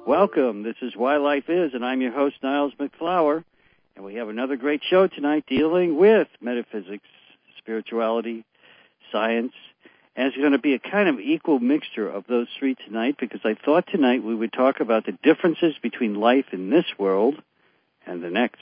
Welcome. This is Why Life Is, and I'm your host, Niles McFlower. And we have another great show tonight dealing with metaphysics, spirituality, science. And it's going to be a kind of equal mixture of those three tonight, because I thought tonight we would talk about the differences between life in this world and the next.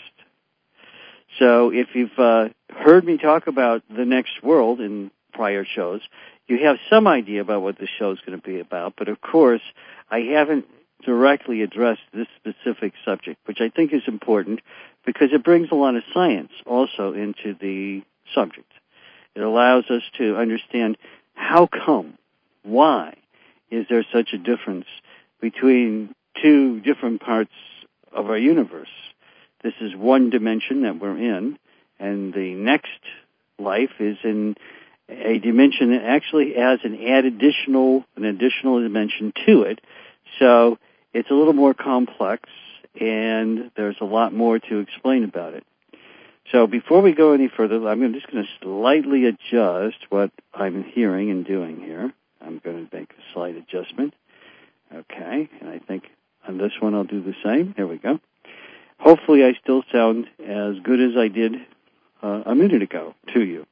So if you've heard me talk about the next world in prior shows, you have some idea about what the show is going to be about. But of course, I haven't directly addressed this specific subject, which I think is important because it brings a lot of science also into the subject. It allows us to understand how come, why is there such a difference between two different parts of our universe. This is one dimension that we're in, and the next life is in a dimension that actually has an additional dimension to it. So it's a little more complex, and there's a lot more to explain about it. So before we go any further, I'm just going to slightly adjust what I'm hearing and doing here. I'm going to make a slight adjustment. Okay, and I think on this one I'll do the same. There we go. Hopefully I still sound as good as I did a minute ago to you.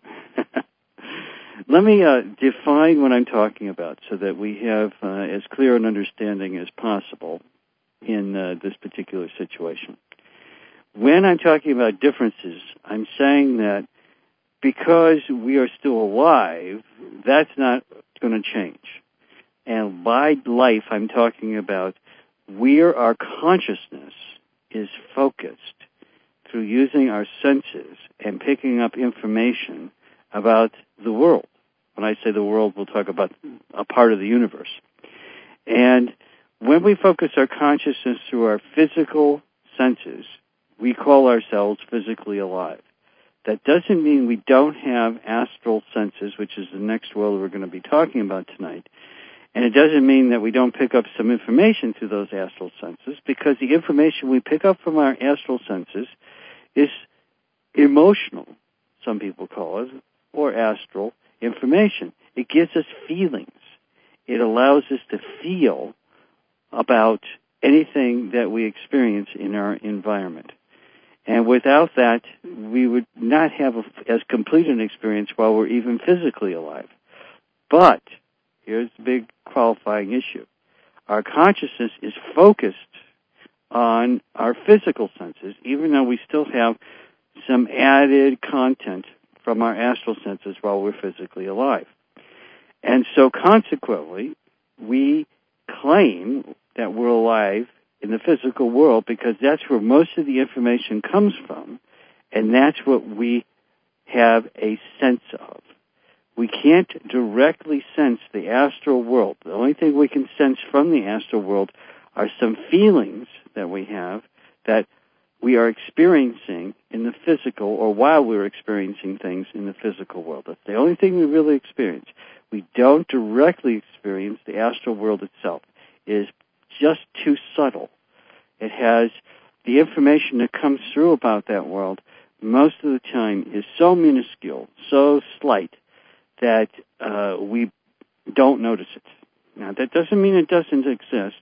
Let me define what I'm talking about so that we have as clear an understanding as possible in this particular situation. When I'm talking about differences, I'm saying that because we are still alive, that's not going to change. And by life, I'm talking about where our consciousness is focused through using our senses and picking up information about the world. When I say the world, we'll talk about a part of the universe. And when we focus our consciousness through our physical senses, we call ourselves physically alive. That doesn't mean we don't have astral senses, which is the next world we're going to be talking about tonight. And it doesn't mean that we don't pick up some information through those astral senses, because the information we pick up from our astral senses is emotional, some people call it, or astral information. It gives us feelings. It allows us to feel about anything that we experience in our environment. And without that, we would not have as complete an experience while we're even physically alive. But here's the big qualifying issue. Our consciousness is focused on our physical senses, even though we still have some added content from our astral senses while we're physically alive. And so consequently, we claim that we're alive in the physical world because that's where most of the information comes from, and that's what we have a sense of. We can't directly sense the astral world. The only thing we can sense from the astral world are some feelings that we have that we are experiencing in the physical, or while we're experiencing things in the physical world. That's the only thing we really experience. We don't directly experience the astral world itself. It is just too subtle. It has the information that comes through about that world most of the time is so minuscule, so slight, that we don't notice it. Now, that doesn't mean it doesn't exist,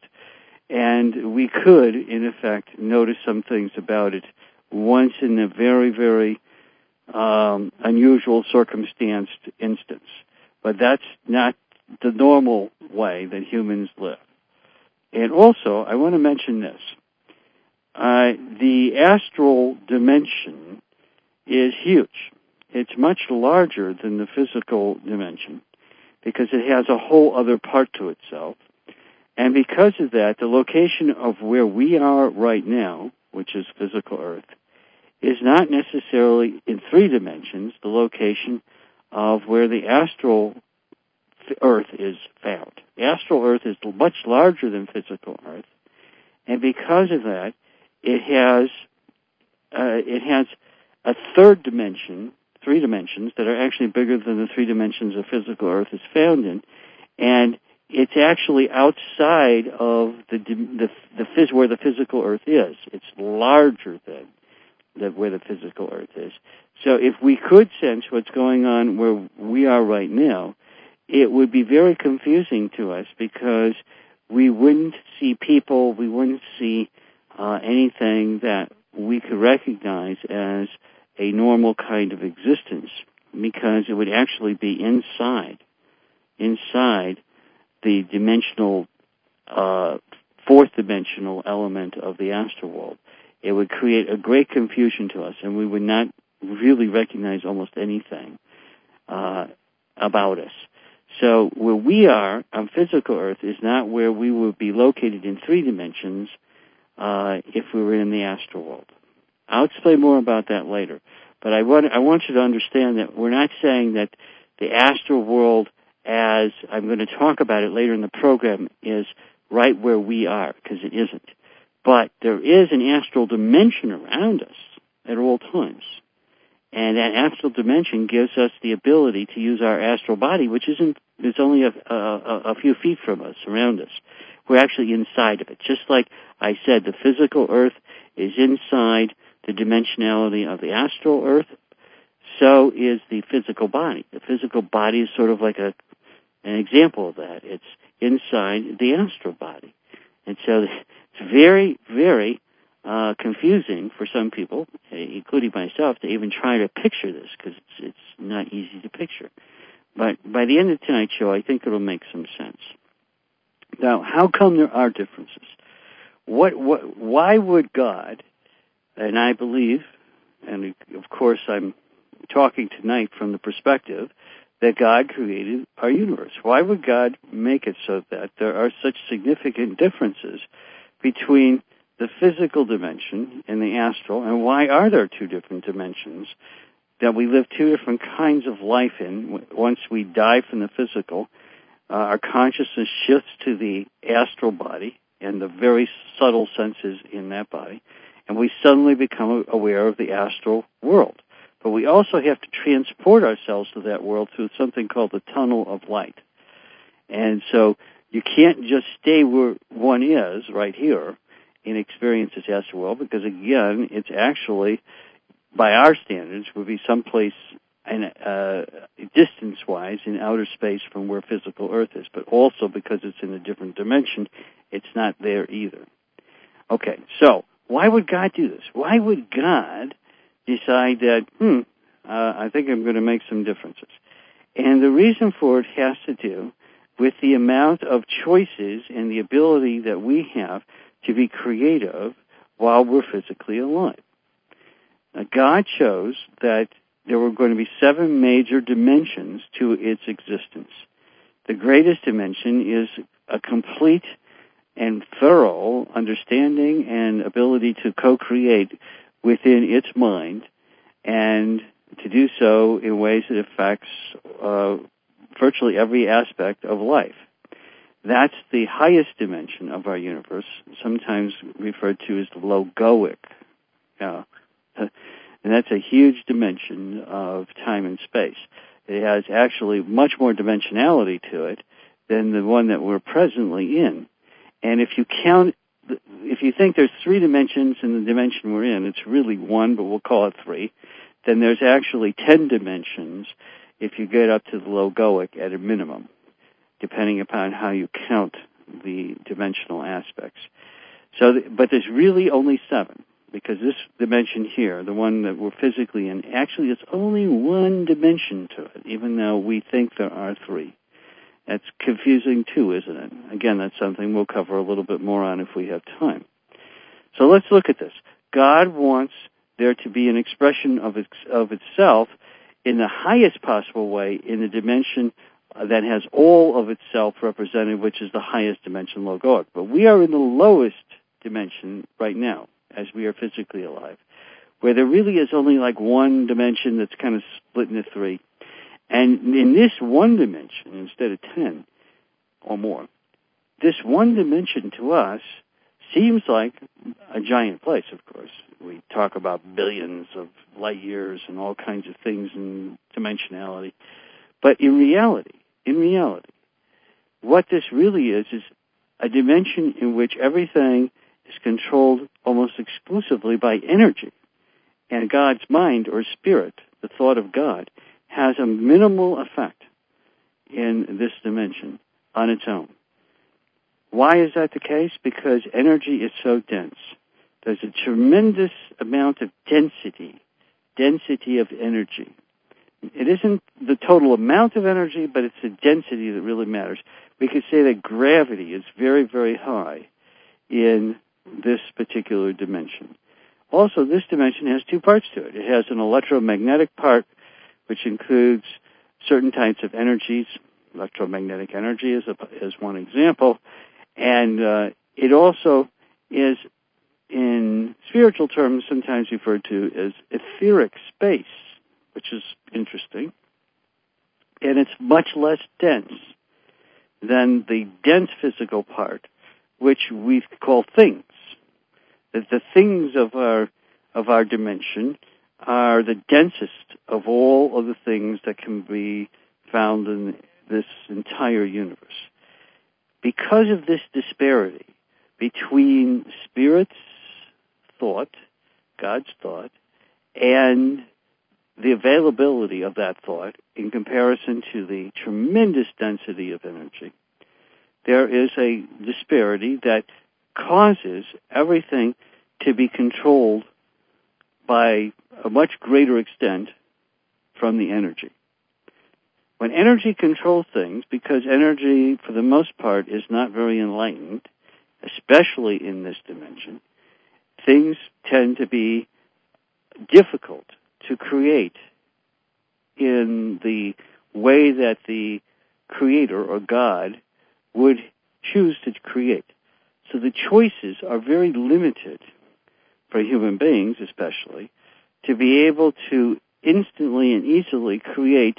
and we could, in effect, notice some things about it once in a very, very unusual circumstanced instance. But that's not the normal way that humans live. And also, I want to mention this. The astral dimension is huge. It's much larger than the physical dimension because it has a whole other part to itself. And because of that, the location of where we are right now, which is physical Earth, is not necessarily in three dimensions the location of where the astral Earth is found. The astral Earth is much larger than physical Earth, and because of that, it has a third dimension, three dimensions that are actually bigger than the three dimensions of physical Earth is found in, and it's actually outside of where the physical Earth is. It's larger than where the physical Earth is. So if we could sense what's going on where we are right now, it would be very confusing to us because we wouldn't see people, we wouldn't see anything that we could recognize as a normal kind of existence, because it would actually be inside the dimensional, fourth dimensional element of the astral world. It would create a great confusion to us, and we would not really recognize almost anything about us. So where we are on physical Earth is not where we would be located in 3 dimensions if we were in the astral world. I'll explain more about that later. But I want you to understand that we're not saying that the astral world, as I'm going to talk about it later in the program, is right where we are, because it isn't. But there is an astral dimension around us at all times. And that astral dimension gives us the ability to use our astral body, which is only a few feet from us, around us. We're actually inside of it. Just like I said, the physical Earth is inside the dimensionality of the astral Earth, so is the physical body. The physical body is sort of like an example of that. It's inside the astral body. And so it's very, very confusing for some people, including myself, to even try to picture this, because it's not easy to picture. But by the end of tonight's show, I think it'll make some sense. Now, how come there are differences? Why would God, and I believe, and of course I'm talking tonight from the perspective that God created our universe. Why would God make it so that there are such significant differences between the physical dimension and the astral, and why are there 2 different dimensions that we live 2 different kinds of life in? Once we die from the physical, our consciousness shifts to the astral body and the very subtle senses in that body, and we suddenly become aware of the astral world. But we also have to transport ourselves to that world through something called the tunnel of light. And so you can't just stay where one is right here and experience this astral world, because again, it's actually, by our standards, would be someplace distance-wise in outer space from where physical Earth is. But also because it's in a different dimension, it's not there either. Okay, so why would God do this? Why would God decide that, I think I'm going to make some differences? And the reason for it has to do with the amount of choices and the ability that we have to be creative while we're physically alive. Now, God chose that there were going to be 7 major dimensions to its existence. The greatest dimension is a complete and thorough understanding and ability to co-create within its mind, and to do so in ways that affects virtually every aspect of life. That's the highest dimension of our universe, sometimes referred to as the logoic. And that's a huge dimension of time and space. It has actually much more dimensionality to it than the one that we're presently in. And if you think there's 3 dimensions in the dimension we're in, it's really 1, but we'll call it 3. Then there's actually 10 dimensions if you get up to the logoic at a minimum, depending upon how you count the dimensional aspects. But there's really only 7, because this dimension here, the one that we're physically in, actually it's only 1 dimension to it, even though we think there are 3. That's confusing too, isn't it? Again, that's something we'll cover a little bit more on if we have time. So let's look at this. God wants there to be an expression of itself in the highest possible way in the dimension that has all of itself represented, which is the highest dimension, logoic. But we are in the lowest dimension right now, as we are physically alive, where there really is only like 1 dimension that's kind of split into 3. And in this 1 dimension, instead of 10 or more, this 1 dimension to us seems like a giant place, of course. We talk about billions of light years and all kinds of things in dimensionality. But in reality, what this really is a dimension in which everything is controlled almost exclusively by energy. And God's mind or spirit, the thought of God, has a minimal effect in this dimension on its own. Why is that the case? Because energy is so dense. There's a tremendous amount of density of energy. It isn't the total amount of energy, but it's the density that really matters. We could say that gravity is very, very high in this particular dimension. Also, this dimension has two parts to it. It has an electromagnetic part, which includes certain types of energies. Electromagnetic energy is one example. And it also is, in spiritual terms, sometimes referred to as etheric space, which is interesting. And it's much less dense than the dense physical part, which we call things. That the things of our dimension are the densest of all of the things that can be found in this entire universe. Because of this disparity between Spirit's thought, God's thought, and the availability of that thought in comparison to the tremendous density of energy, there is a disparity that causes everything to be controlled by a much greater extent from the energy. When energy controls things, because energy, for the most part, is not very enlightened, especially in this dimension, things tend to be difficult to create in the way that the Creator or God would choose to create. So the choices are very limited for human beings, especially, to be able to instantly and easily create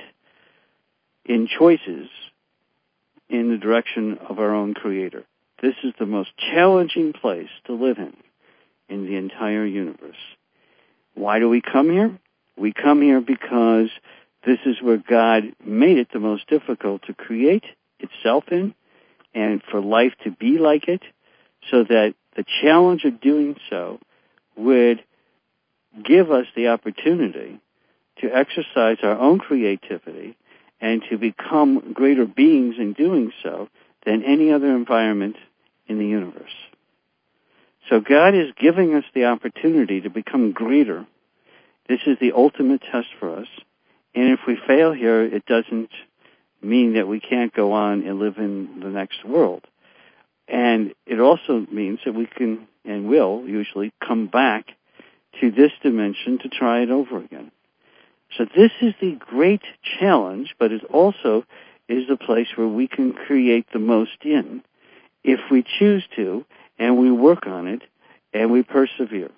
in choices in the direction of our own Creator. This is the most challenging place to live in the entire universe. Why do we come here? We come here because this is where God made it the most difficult to create itself in, and for life to be like it, so that the challenge of doing so would give us the opportunity to exercise our own creativity and to become greater beings in doing so than any other environment in the universe. So God is giving us the opportunity to become greater. This is the ultimate test for us. And if we fail here, it doesn't mean that we can't go on and live in the next world. And it also means that we can and will usually come back to this dimension to try it over again. So this is the great challenge, but it also is the place where we can create the most in, if we choose to, and we work on it, and we persevere.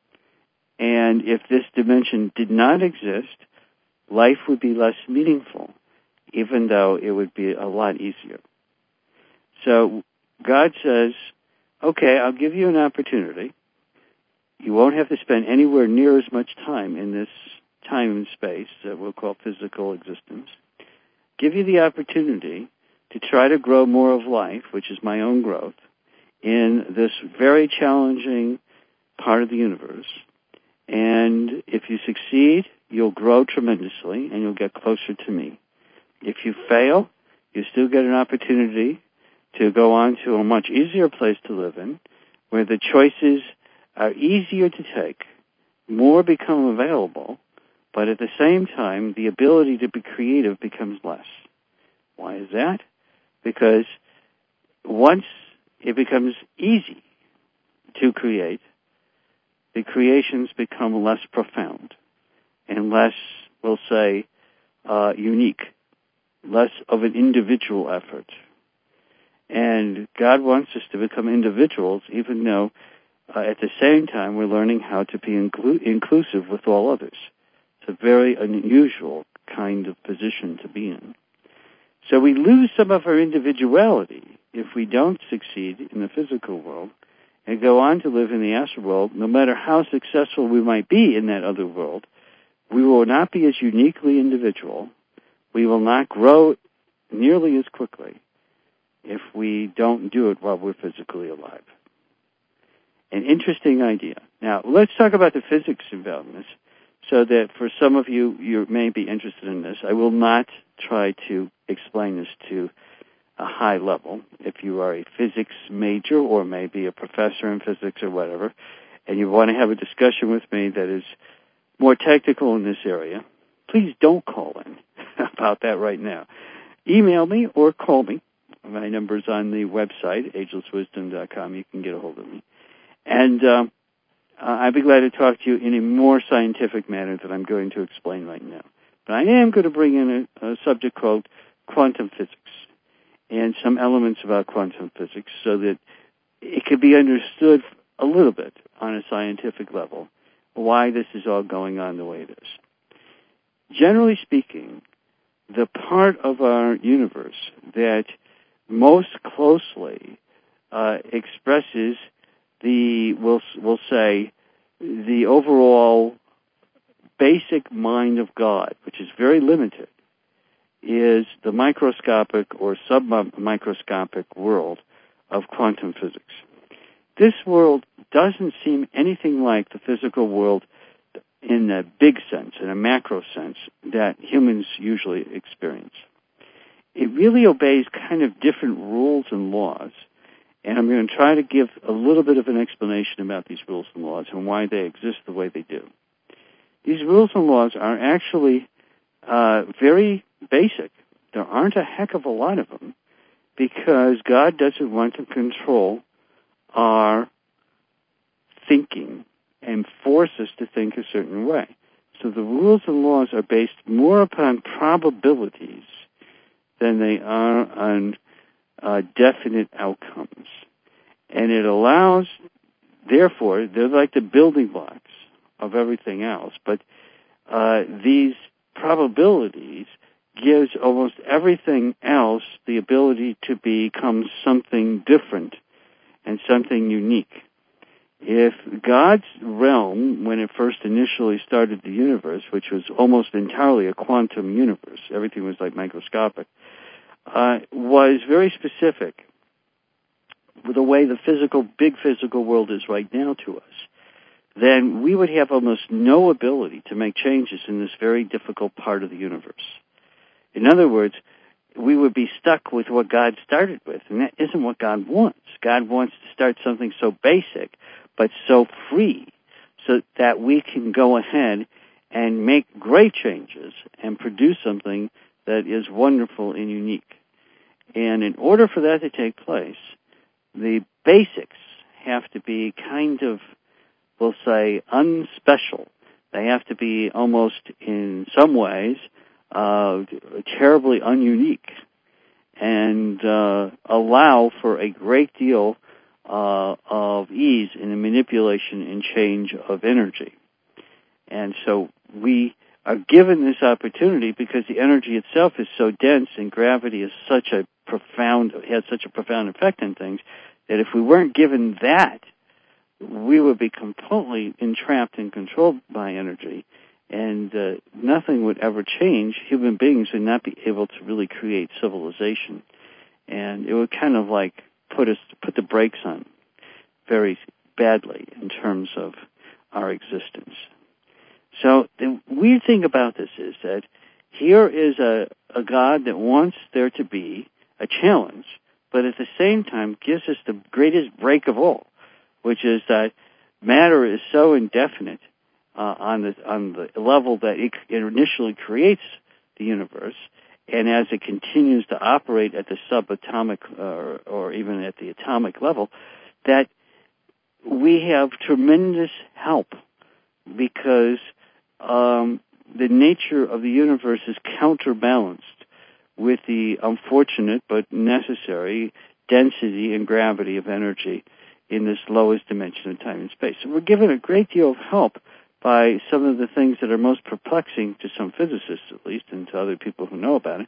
And if this dimension did not exist, life would be less meaningful, even though it would be a lot easier. So God says, okay, I'll give you an opportunity. You won't have to spend anywhere near as much time in this time and space that we'll call physical existence. Give you the opportunity to try to grow more of life, which is my own growth, in this very challenging part of the universe. And if you succeed, you'll grow tremendously and you'll get closer to me. If you fail, you still get an opportunity to go on to a much easier place to live in, where the choices are easier to take, more become available, but at the same time, the ability to be creative becomes less. Why is that? Because once it becomes easy to create, the creations become less profound and less, we'll say, unique, less of an individual effort. And God wants us to become individuals, even though at the same time we're learning how to be inclusive with all others. It's a very unusual kind of position to be in. So we lose some of our individuality if we don't succeed in the physical world and go on to live in the astral world. No matter how successful we might be in that other world, we will not be as uniquely individual. We will not grow nearly as quickly if we don't do it while we're physically alive. An interesting idea. Now, let's talk about the physics involved in this, so that for some of you, you may be interested in this. I will not try to explain this to a high level. If you are a physics major or maybe a professor in physics or whatever, and you want to have a discussion with me that is more technical in this area, please don't call in about that right now. Email me or call me. My number's on the website, agelesswisdom.com. You can get a hold of me. And I'd be glad to talk to you in a more scientific manner that I'm going to explain right now. But I am going to bring in a subject called quantum physics and some elements about quantum physics so that it can be understood a little bit on a scientific level why this is all going on the way it is. Generally speaking, the part of our universe that most closely expresses the, we'll say, the overall basic mind of God, which is very limited, is the microscopic or submicroscopic world of quantum physics. This world doesn't seem anything like the physical world in a big sense, in a macro sense, that humans usually experience. It really obeys kind of different rules and laws, and I'm going to try to give a little bit of an explanation about these rules and laws and why they exist the way they do. These rules and laws are actually very basic. There aren't a heck of a lot of them because God doesn't want to control our thinking and force us to think a certain way. So the rules and laws are based more upon probabilities than they are on definite outcomes. And it allows, therefore, they're like the building blocks of everything else, but these probabilities gives almost everything else the ability to become something different and something unique. If God's realm, when it first initially started the universe, which was almost entirely a quantum universe, everything was like microscopic, was very specific with the way the big physical world is right now to us, then we would have almost no ability to make changes in this very difficult part of the universe. In other words, we would be stuck with what God started with, and that isn't what God wants. God wants to start something so basic, but so free, so that we can go ahead and make great changes and produce something that is wonderful and unique. And in order for that to take place, the basics have to be kind of, we'll say, unspecial. They have to be almost, in some ways, terribly ununique and allow for a great deal of ease in the manipulation and change of energy. And so we are given this opportunity because the energy itself is so dense and gravity is has such a profound effect on things that if we weren't given that, we would be completely entrapped and controlled by energy, and nothing would ever change. Human beings would not be able to really create civilization, and it would kind of like put the brakes on very badly in terms of our existence. So the weird thing about this is that here is a God that wants there to be a challenge, but at the same time gives us the greatest break of all, which is that matter is so indefinite on the level that it initially creates the universe, and as it continues to operate at the subatomic or even at the atomic level, that we have tremendous help because the nature of the universe is counterbalanced with the unfortunate but necessary density and gravity of energy in this lowest dimension of time and space. So we're given a great deal of help by some of the things that are most perplexing to some physicists, at least, and to other people who know about it,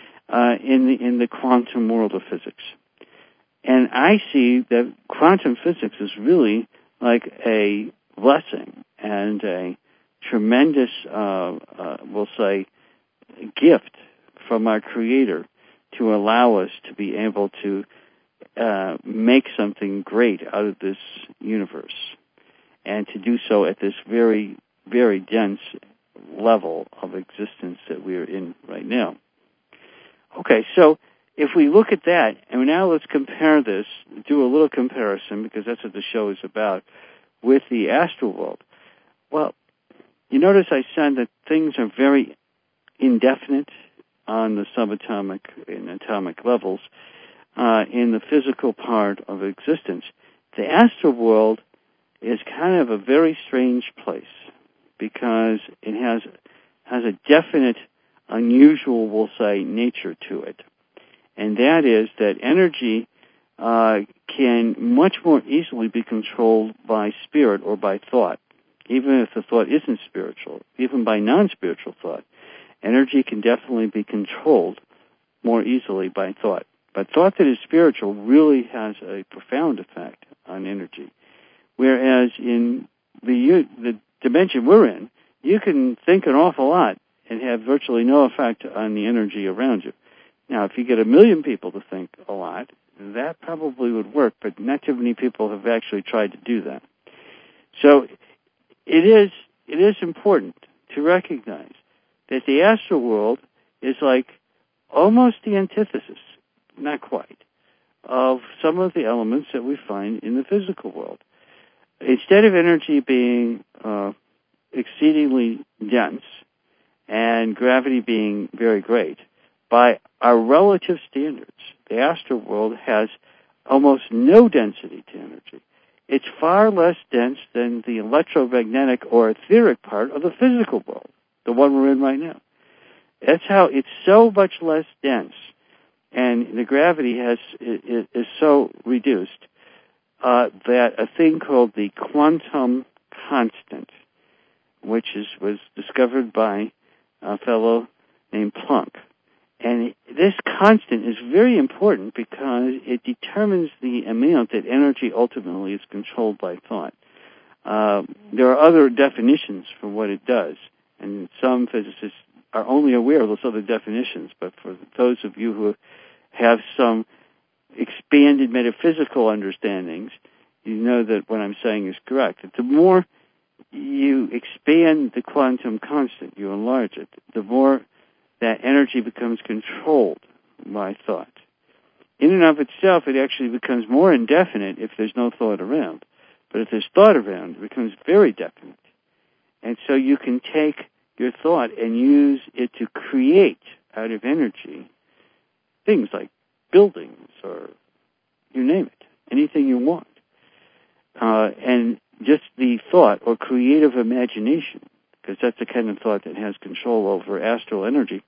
in the quantum world of physics. And I see that quantum physics is really like a blessing and a tremendous, we'll say, gift from our Creator to allow us to be able to make something great out of this universe, and to do so at this very, very dense level of existence that we are in right now. Okay, so if we look at that, and now let's compare this, do a little comparison, because that's what the show is about, with the astral world. Well, you notice I said that things are very indefinite on the subatomic and atomic levels in the physical part of existence. The astral world is kind of a very strange place because it has a definite, unusual, we'll say, nature to it. And that is that energy can much more easily be controlled by spirit or by thought, even if the thought isn't spiritual, even by non-spiritual thought. Energy can definitely be controlled more easily by thought. But thought that is spiritual really has a profound effect on energy. Whereas in the dimension we're in, you can think an awful lot and have virtually no effect on the energy around you. Now, if you get 1 million people to think a lot, that probably would work, but not too many people have actually tried to do that. So it is important to recognize that the astral world is like almost the antithesis, not quite, of some of the elements that we find in the physical world. Instead of energy being exceedingly dense and gravity being very great, by our relative standards, the astral world has almost no density to energy. It's far less dense than the electromagnetic or etheric part of the physical world, the one we're in right now. That's how it's so much less dense, and the gravity is so reduced that a thing called the quantum constant, which was discovered by a fellow named Planck. And this constant is very important because it determines the amount that energy ultimately is controlled by thought. There are other definitions for what it does, and some physicists are only aware of those other definitions, but for those of you who have some expanded metaphysical understandings, you know that what I'm saying is correct. That the more you expand the quantum constant, you enlarge it, the more that energy becomes controlled by thought. In and of itself, it actually becomes more indefinite if there's no thought around. But if there's thought around, it becomes very definite. And so you can take your thought and use it to create out of energy things like buildings or you name it, anything you want. And just the thought or creative imagination, because that's the kind of thought that has control over astral energy,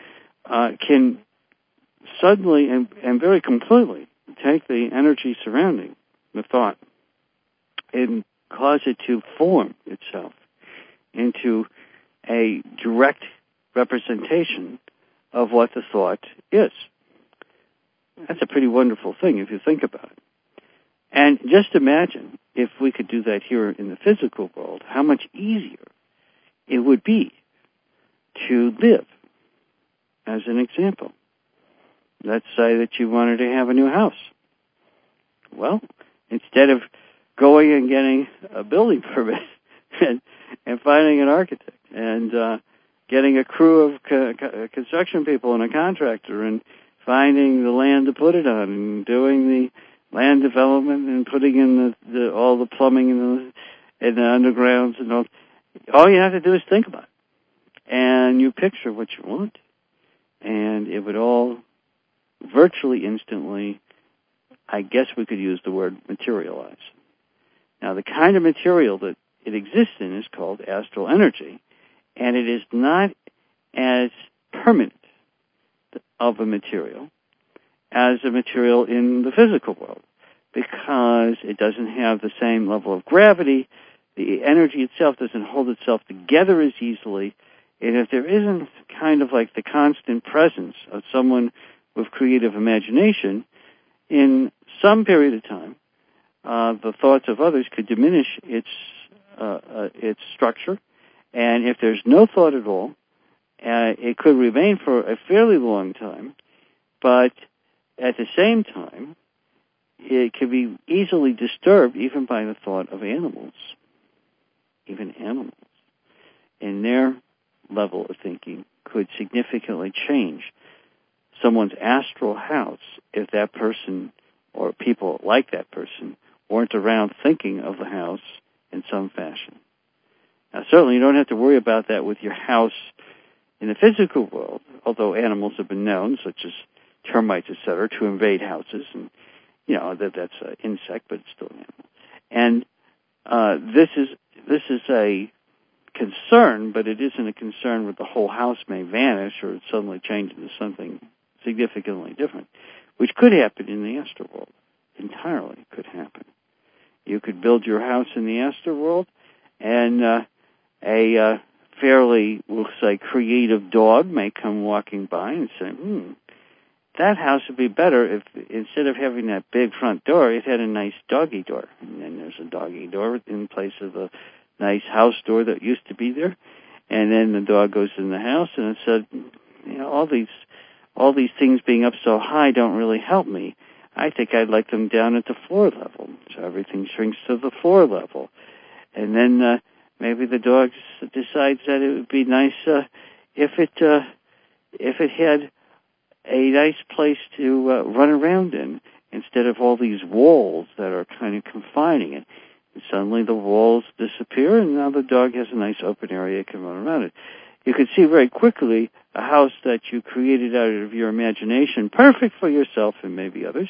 can suddenly and very completely take the energy surrounding the thought and cause it to form itself into a direct representation of what the thought is. That's a pretty wonderful thing if you think about it. And just imagine if we could do that here in the physical world, how much easier it would be to live. As an example, let's say that you wanted to have a new house. Well, instead of going and getting a building permit and finding an architect and getting a crew of construction people and a contractor and finding the land to put it on and doing the land development and putting in all the plumbing and the undergrounds and all you have to do is think about it. And you picture what you want, and it would all virtually instantly, I guess we could use the word materialize. Now, the kind of material that it exists in is called astral energy, and it is not as permanent of a material as a material in the physical world because it doesn't have the same level of gravity. The energy itself doesn't hold itself together as easily, and if there isn't kind of like the constant presence of someone with creative imagination, in some period of time, the thoughts of others could diminish its structure, and if there's no thought at all, it could remain for a fairly long time, but at the same time, it can be easily disturbed even by the thought of animals. Even animals, in their level of thinking, could significantly change someone's astral house if that person or people like that person weren't around thinking of the house in some fashion. Now, certainly you don't have to worry about that with your house in the physical world, although animals have been known, such as termites, etc., to invade houses, and that's an insect, but it's still an animal. And this is a concern, but it isn't a concern where the whole house may vanish or it suddenly change into something significantly different, which could happen in the astral world. Entirely could happen. You could build your house in the astral world, and a fairly, we'll say, creative dog may come walking by and say, that house would be better if instead of having that big front door, it had a nice doggy door. And then there's a doggy door in place of a nice house door that used to be there. And then the dog goes in the house and it said, all these things being up so high don't really help me. I think I'd like them down at the floor level. So everything shrinks to the floor level. And then maybe the dog decides that it would be nice if it had a nice place to run around in instead of all these walls that are kind of confining it. And suddenly the walls disappear, and now the dog has a nice open area it can run around it. You can see very quickly a house that you created out of your imagination, perfect for yourself and maybe others,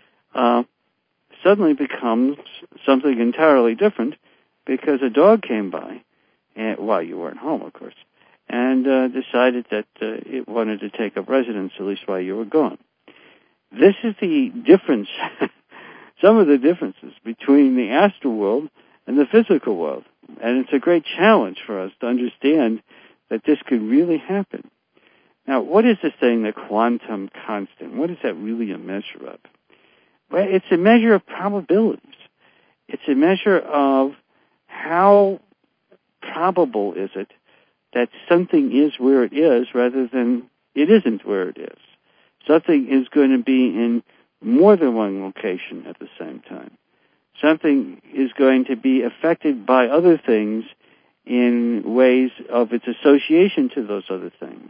suddenly becomes something entirely different because a dog came by, while you weren't home, of course, and decided that it wanted to take up residence, at least while you were gone. This is the difference, some of the differences between the astral world and the physical world. And it's a great challenge for us to understand that this could really happen. Now, what is this thing, the quantum constant? What is that really a measure of? Well, it's a measure of probabilities. It's a measure of how probable is it that something is where it is rather than it isn't where it is. Something is going to be in more than one location at the same time. Something is going to be affected by other things in ways of its association to those other things.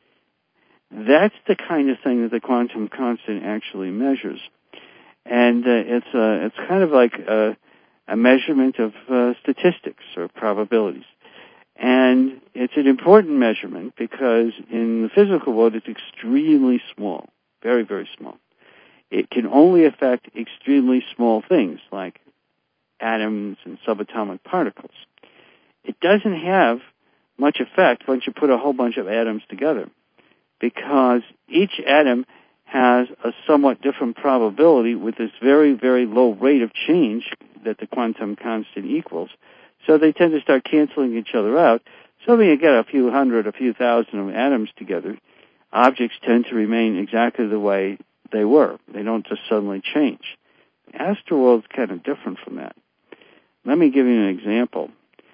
That's the kind of thing that the quantum constant actually measures. And it's kind of like a measurement of statistics or probabilities. And it's an important measurement because in the physical world it's extremely small, very, very small. It can only affect extremely small things like atoms and subatomic particles. It doesn't have much effect once you put a whole bunch of atoms together because each atom has a somewhat different probability with this very, very low rate of change that the quantum constant equals. So they tend to start canceling each other out. So when you get a few hundred, a few thousand of atoms together, objects tend to remain exactly the way they were. They don't just suddenly change. The astral world is kind of different from that. Let me give you an example.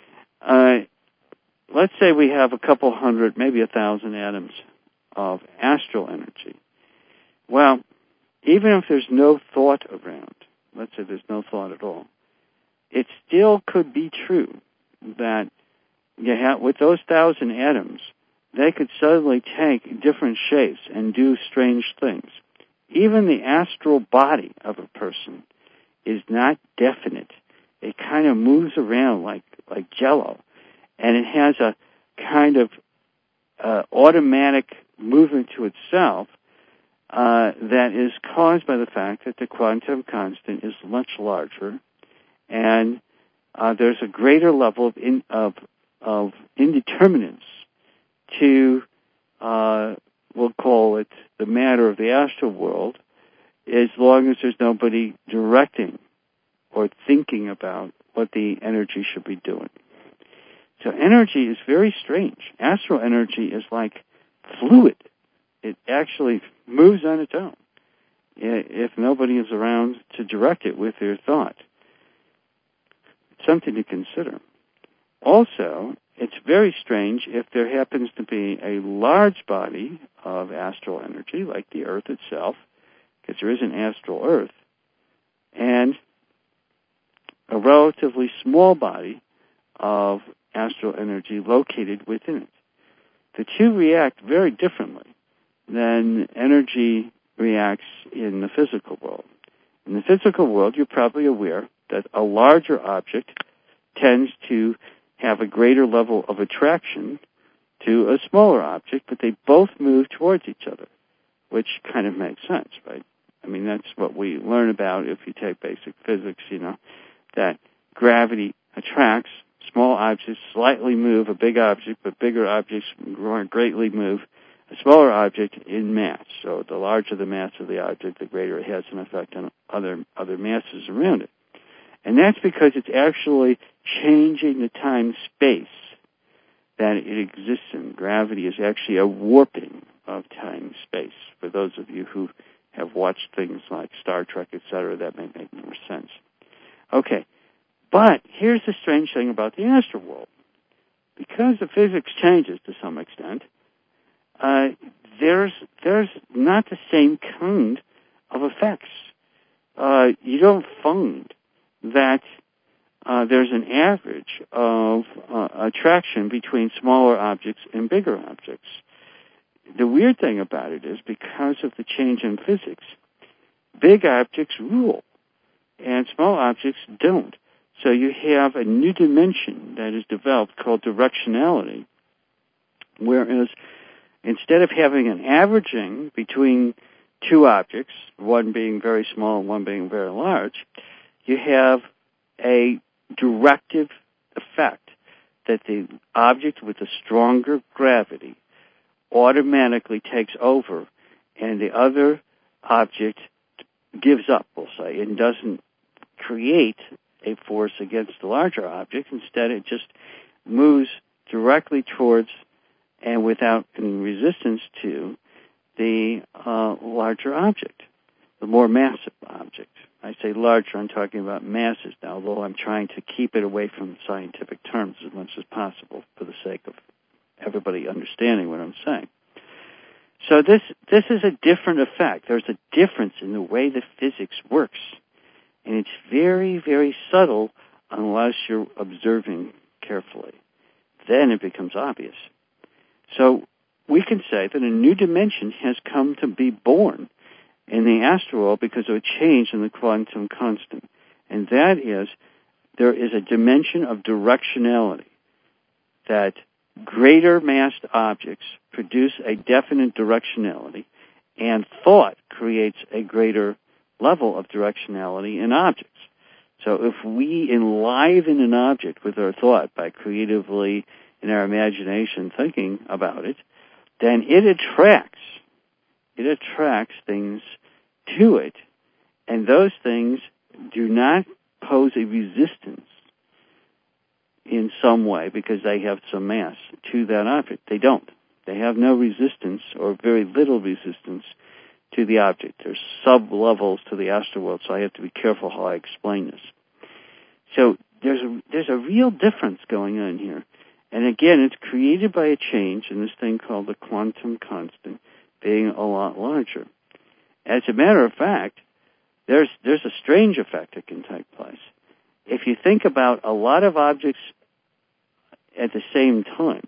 Let's say we have a couple hundred, maybe 1,000 atoms of astral energy. Well, even if there's no thought around, let's say there's no thought at all, it still could be true that with those 1,000 atoms, they could suddenly take different shapes and do strange things. Even the astral body of a person is not definite. It kind of moves around like jello, and it has a kind of automatic movement to itself that is caused by the fact that the quantum constant is much larger, and there's a greater level of indeterminance to, we'll call it the matter of the astral world, as long as there's nobody directing or thinking about what the energy should be doing. So energy is very strange. Astral energy is like fluid. It actually moves on its own if nobody is around to direct it with their thought. It's something to consider. Also, it's very strange if there happens to be a large body of astral energy, like the Earth itself, because there is an astral Earth, and a relatively small body of astral energy located within it. The two react very differently. than energy reacts in the physical world. In the physical world, you're probably aware that a larger object tends to have a greater level of attraction to a smaller object, but they both move towards each other, which kind of makes sense, right? I mean, that's what we learn about if you take basic physics, that gravity attracts small objects, slightly move a big object, but bigger objects greatly move a smaller object in mass. So the larger the mass of the object, the greater it has an effect on other masses around it. And that's because it's actually changing the time-space that it exists in. Gravity is actually a warping of time-space. For those of you who have watched things like Star Trek, etc., that may make more sense. Okay, but here's the strange thing about the astral world. Because the physics changes to some extent, there's not the same kind of effects. You don't find that there's an average of attraction between smaller objects and bigger objects. The weird thing about it is because of the change in physics, big objects rule and small objects don't. So you have a new dimension that is developed called directionality, whereas instead of having an averaging between two objects, one being very small and one being very large, you have a directive effect that the object with a stronger gravity automatically takes over and the other object gives up, we'll say, and doesn't create a force against the larger object. Instead, it just moves directly towards and without any resistance to the larger object, the more massive object. I say larger, I'm talking about masses now, although I'm trying to keep it away from scientific terms as much as possible for the sake of everybody understanding what I'm saying. So this is a different effect. There's a difference in the way that physics works. And it's very, very subtle unless you're observing carefully. Then it becomes obvious. So we can say that a new dimension has come to be born in the astral world because of a change in the quantum constant. And that is, there is a dimension of directionality, that greater massed objects produce a definite directionality, and thought creates a greater level of directionality in objects. So if we enliven an object with our thought by creatively, in our imagination, thinking about it, then it attracts things to it, and those things do not pose a resistance in some way because they have some mass to that object. They don't. They have no resistance or very little resistance to the object. There's sub-levels to the astral world, so I have to be careful how I explain this. So there's a real difference going on here. And again, it's created by a change in this thing called the quantum constant being a lot larger. As a matter of fact, there's a strange effect that can take place. If you think about a lot of objects at the same time,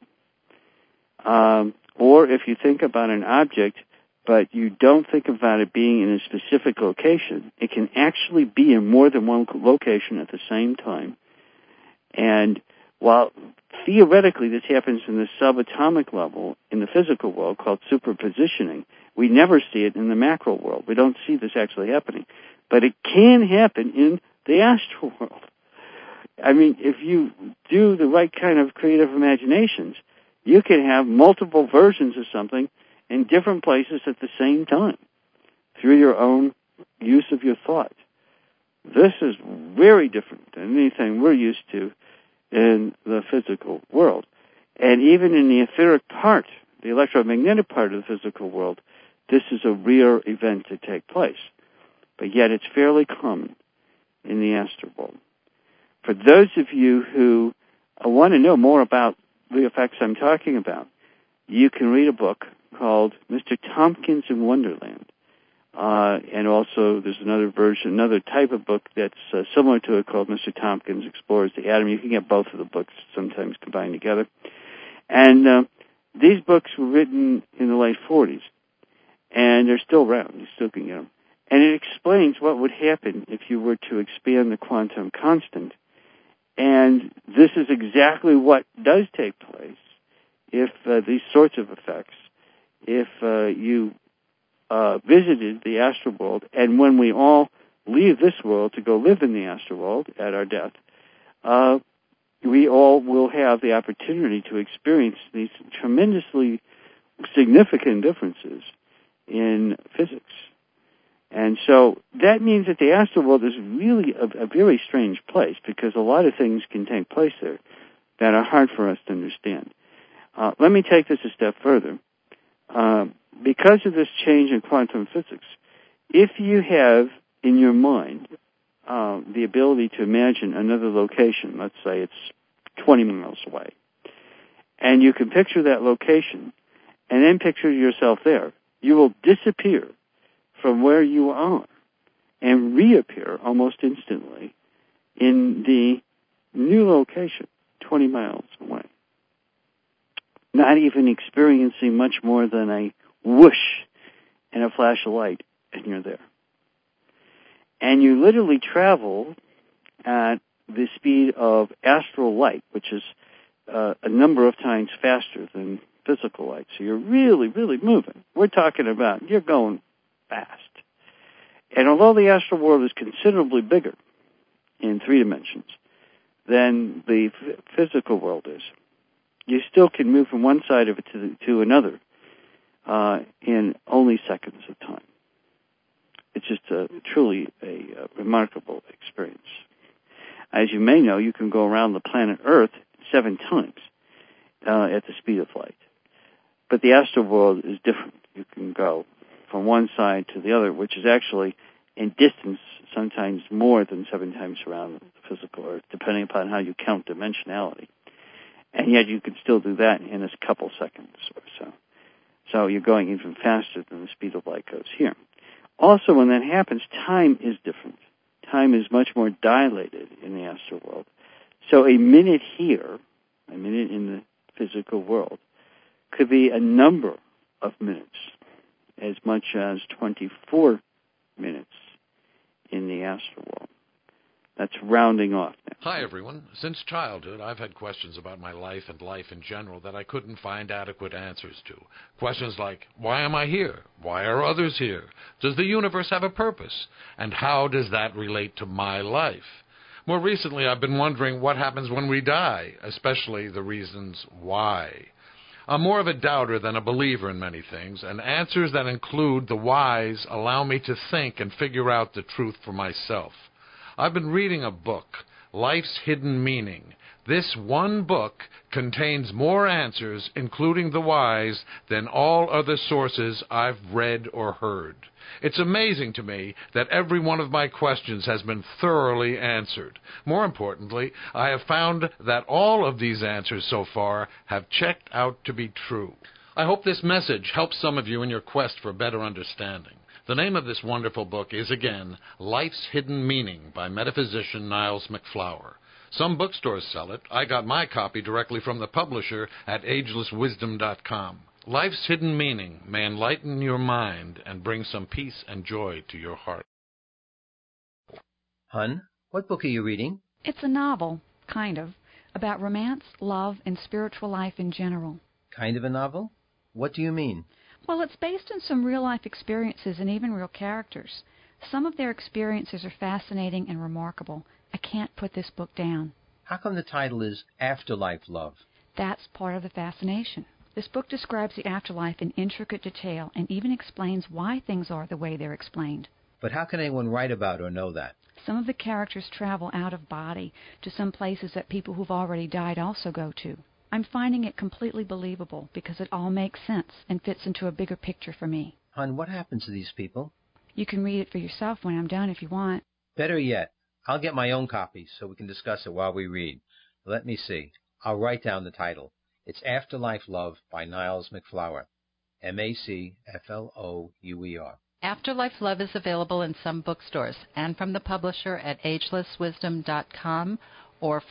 or if you think about an object but you don't think about it being in a specific location, it can actually be in more than one location at the same time. And while theoretically this happens in the subatomic level in the physical world called superpositioning, we never see it in the macro world. We don't see this actually happening. But it can happen in the astral world. I mean, if you do the right kind of creative imaginations, you can have multiple versions of something in different places at the same time through your own use of your thought. This is very different than anything we're used to in the physical world. And even in the etheric part, the electromagnetic part of the physical world, this is a rare event to take place. But yet it's fairly common in the astral world. For those of you who want to know more about the effects I'm talking about, you can read a book called Mr. Tompkins in Wonderland. And also there's another type of book that's similar to it called Mr. Tompkins Explores the Atom. You can get both of the books sometimes combined together. And these books were written in the late 40s. And they're still around. You still can get them. And it explains what would happen if you were to expand the quantum constant. And this is exactly what does take place if these sorts of effects, if you visited the astral world, and when we all leave this world to go live in the astral world at our death, we all will have the opportunity to experience these tremendously significant differences in physics. And so that means that the astral world is really a very strange place, because a lot of things can take place there that are hard for us to understand. Let me take this a step further. Because of this change in quantum physics, if you have in your mind the ability to imagine another location, let's say it's 20 miles away, and you can picture that location, and then picture yourself there, you will disappear from where you are and reappear almost instantly in the new location, 20 miles away. Not even experiencing much more than a whoosh and a flash of light, and you're there. And you literally travel at the speed of astral light, which is a number of times faster than physical light. So you're really, really moving. We're talking about you're going fast. And although the astral world is considerably bigger in 3 dimensions than the physical world is, you still can move from one side of it to another in only seconds of time. It's just truly a remarkable experience. As you may know, you can go around the planet Earth 7 times at the speed of light. But the astral world is different. You can go from one side to the other, which is actually in distance sometimes more than 7 times around the physical Earth, depending upon how you count dimensionality. And yet you can still do that in a couple seconds or so. So you're going even faster than the speed of light goes here. Also, when that happens, time is different. Time is much more dilated in the astral world. So a minute here, a minute in the physical world, could be a number of minutes, as much as 24 minutes in the astral world. That's rounding off now. Hi, everyone. Since childhood, I've had questions about my life and life in general that I couldn't find adequate answers to. Questions like, why am I here? Why are others here? Does the universe have a purpose? And how does that relate to my life? More recently, I've been wondering what happens when we die, especially the reasons why. I'm more of a doubter than a believer in many things, and answers that include the whys allow me to think and figure out the truth for myself. I've been reading a book, Life's Hidden Meaning. This one book contains more answers, including the whys, than all other sources I've read or heard. It's amazing to me that every one of my questions has been thoroughly answered. More importantly, I have found that all of these answers so far have checked out to be true. I hope this message helps some of you in your quest for better understanding. The name of this wonderful book is, again, Life's Hidden Meaning by metaphysician Niles MacFlower. Some bookstores sell it. I got my copy directly from the publisher at agelesswisdom.com. Life's Hidden Meaning may enlighten your mind and bring some peace and joy to your heart. Hun, what book are you reading? It's a novel, kind of, about romance, love, and spiritual life in general. Kind of a novel? What do you mean? Well, it's based on some real-life experiences and even real characters. Some of their experiences are fascinating and remarkable. I can't put this book down. How come the title is Afterlife Love? That's part of the fascination. This book describes the afterlife in intricate detail and even explains why things are the way they're explained. But how can anyone write about or know that? Some of the characters travel out of body to some places that people who've already died also go to. I'm finding it completely believable because it all makes sense and fits into a bigger picture for me. Hun, what happens to these people? You can read it for yourself when I'm done if you want. Better yet, I'll get my own copy so we can discuss it while we read. Let me see. I'll write down the title. It's Afterlife Love by Niles MacFlower. MacFlouer. Afterlife Love is available in some bookstores and from the publisher at agelesswisdom.com or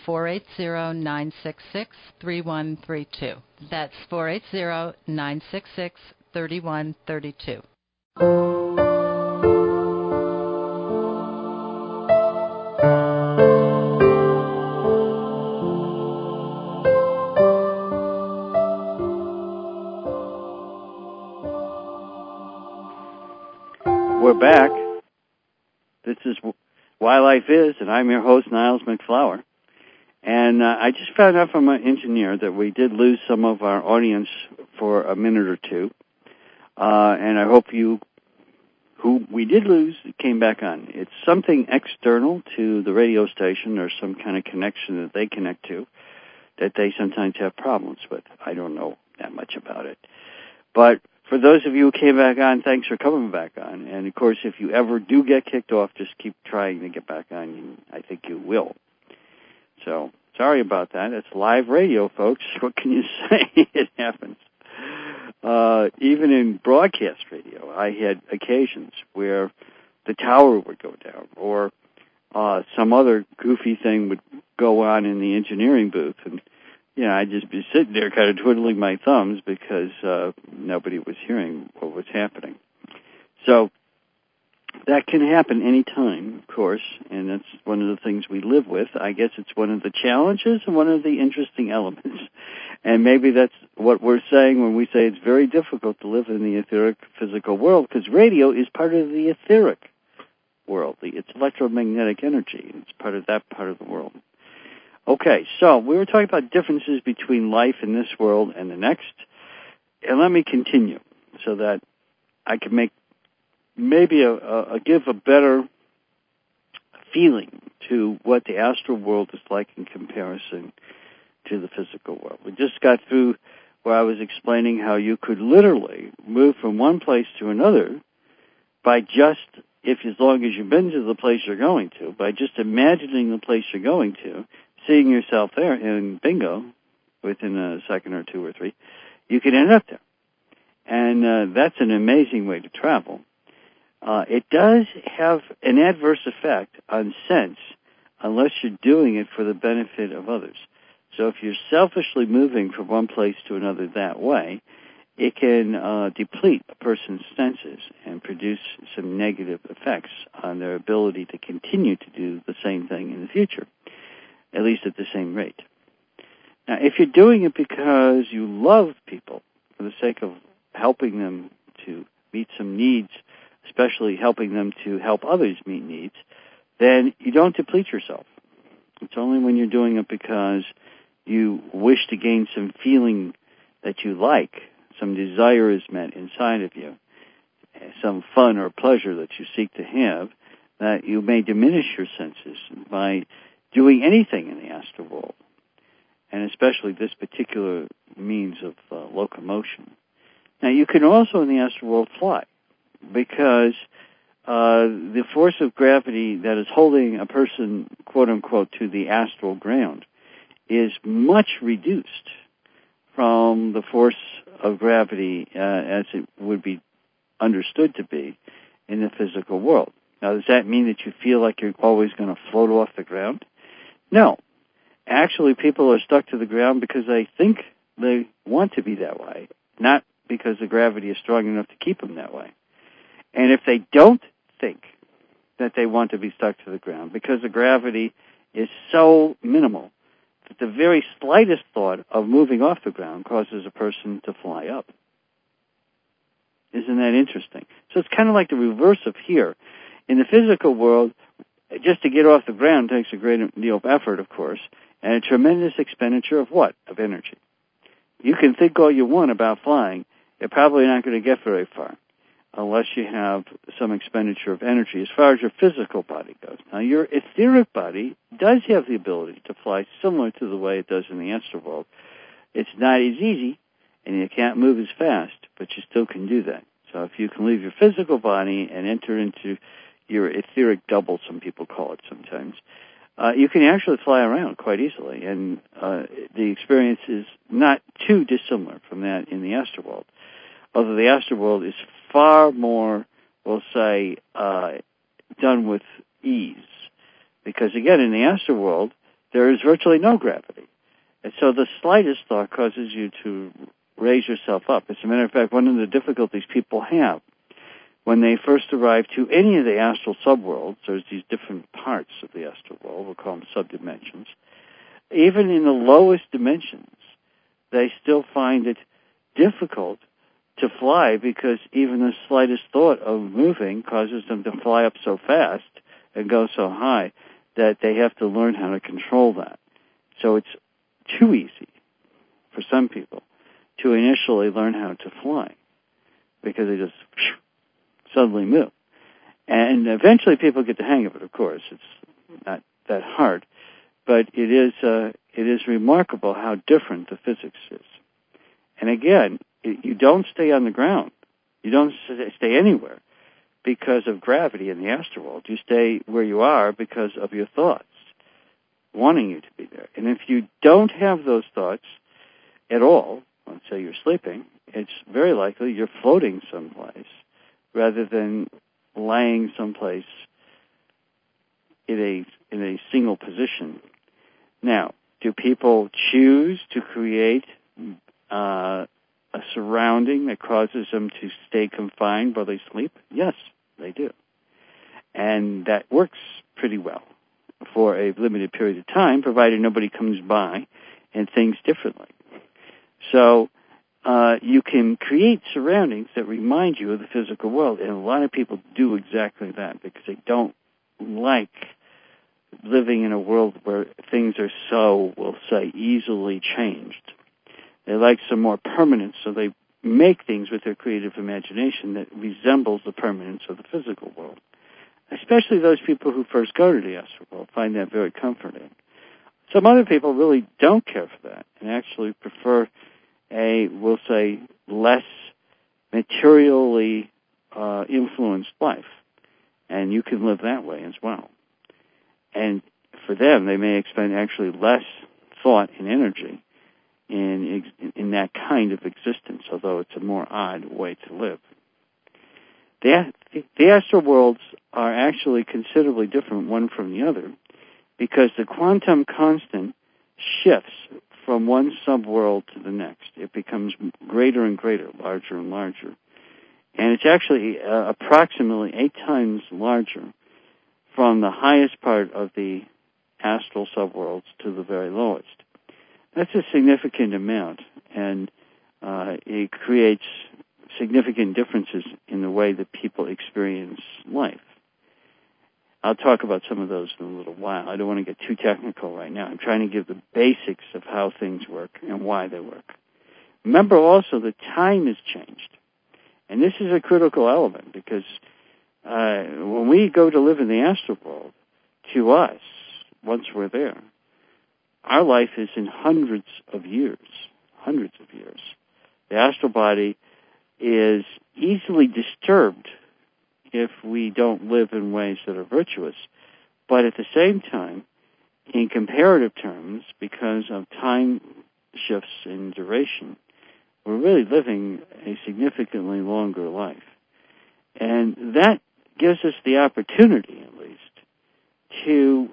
480-966-3132. That's 480-966-3132. Why Life Is, and I'm your host, Niles McFlower. And I just found out from an engineer that we did lose some of our audience for a minute or two. And I hope you, who we did lose, came back on. It's something external to the radio station or some kind of connection that they connect to that they sometimes have problems with. I don't know that much about it. But for those of you who came back on, thanks for coming back on. And, of course, if you ever do get kicked off, just keep trying to get back on. I think you will. So, sorry about that. It's live radio, folks. What can you say? It happens. Even in broadcast radio, I had occasions where the tower would go down or some other goofy thing would go on in the engineering booth. And, I'd just be sitting there kind of twiddling my thumbs because nobody was hearing what was happening. So that can happen any time, of course, and that's one of the things we live with. I guess it's one of the challenges and one of the interesting elements. And maybe that's what we're saying when we say it's very difficult to live in the etheric physical world, because radio is part of the etheric world. It's electromagnetic energy. It's part of that part of the world. Okay, so we were talking about differences between life in this world and the next. And let me continue so that I can make maybe give a better feeling to what the astral world is like in comparison to the physical world. We just got through where I was explaining how you could literally move from one place to another by just, as long as you've been to the place you're going to, by just imagining the place you're going to, seeing yourself there, and bingo, within a second or two or three, you can end up there. And that's an amazing way to travel. It does have an adverse effect on sense unless you're doing it for the benefit of others. So if you're selfishly moving from one place to another that way, it can deplete a person's senses and produce some negative effects on their ability to continue to do the same thing in the future, at least at the same rate. Now, if you're doing it because you love people for the sake of helping them to meet some needs, especially helping them to help others meet needs, then you don't deplete yourself. It's only when you're doing it because you wish to gain some feeling that you like, some desire is met inside of you, some fun or pleasure that you seek to have, that you may diminish your senses by doing anything in the astral world, and especially this particular means of locomotion. Now, you can also in the astral world fly, because the force of gravity that is holding a person, quote-unquote, to the astral ground is much reduced from the force of gravity as it would be understood to be in the physical world. Now, does that mean that you feel like you're always going to float off the ground? No. Actually, people are stuck to the ground because they think they want to be that way, not because the gravity is strong enough to keep them that way. And if they don't think that they want to be stuck to the ground, because the gravity is so minimal that the very slightest thought of moving off the ground causes a person to fly up. Isn't that interesting? So it's kind of like the reverse of here. In the physical world, just to get off the ground takes a great deal of effort, of course, and a tremendous expenditure of what? Of energy. You can think all you want about flying. You're probably not going to get very far unless you have some expenditure of energy as far as your physical body goes. Now, your etheric body does have the ability to fly similar to the way it does in the astral world. It's not as easy, and you can't move as fast, but you still can do that. So if you can leave your physical body and enter into your etheric double, some people call it sometimes, you can actually fly around quite easily, and the experience is not too dissimilar from that in the astral world, although the astral world is far more, we'll say, done with ease. Because, again, in the astral world, there is virtually no gravity. And so the slightest thought causes you to raise yourself up. As a matter of fact, one of the difficulties people have when they first arrive to any of the astral subworlds, there's these different parts of the astral world, we'll call them subdimensions, even in the lowest dimensions, they still find it difficult to fly because even the slightest thought of moving causes them to fly up so fast and go so high that they have to learn how to control that. So it's too easy for some people to initially learn how to fly because they just suddenly move. And eventually people get the hang of it, of course. It's not that hard. But it is remarkable how different the physics is. And again, you don't stay on the ground. You don't stay anywhere because of gravity in the astral world. You stay where you are because of your thoughts wanting you to be there. And if you don't have those thoughts at all, let's say you're sleeping, it's very likely you're floating someplace rather than lying someplace in a single position. Now, do people choose to create a surrounding that causes them to stay confined while they sleep? Yes, they do. And that works pretty well for a limited period of time, provided nobody comes by and thinks differently. So you can create surroundings that remind you of the physical world, and a lot of people do exactly that because they don't like living in a world where things are so, we'll say, easily changed. They like some more permanence, so they make things with their creative imagination that resembles the permanence of the physical world. Especially those people who first go to the astral world find that very comforting. Some other people really don't care for that and actually prefer a, we'll say, less materially influenced life. And you can live that way as well. And for them, they may expend actually less thought and energy in that kind of existence, although it's a more odd way to live. The astral worlds are actually considerably different one from the other because the quantum constant shifts from one subworld to the next. It becomes greater and greater, larger and larger. And it's actually approximately 8 times larger from the highest part of the astral subworlds to the very lowest. That's a significant amount, and it creates significant differences in the way that people experience life. I'll talk about some of those in a little while. I don't want to get too technical right now. I'm trying to give the basics of how things work and why they work. Remember also that time has changed. And this is a critical element because when we go to live in the astral world, to us, once we're there, our life is in hundreds of years. The astral body is easily disturbed if we don't live in ways that are virtuous. But at the same time, in comparative terms, because of time shifts in duration, we're really living a significantly longer life. And that gives us the opportunity, at least, to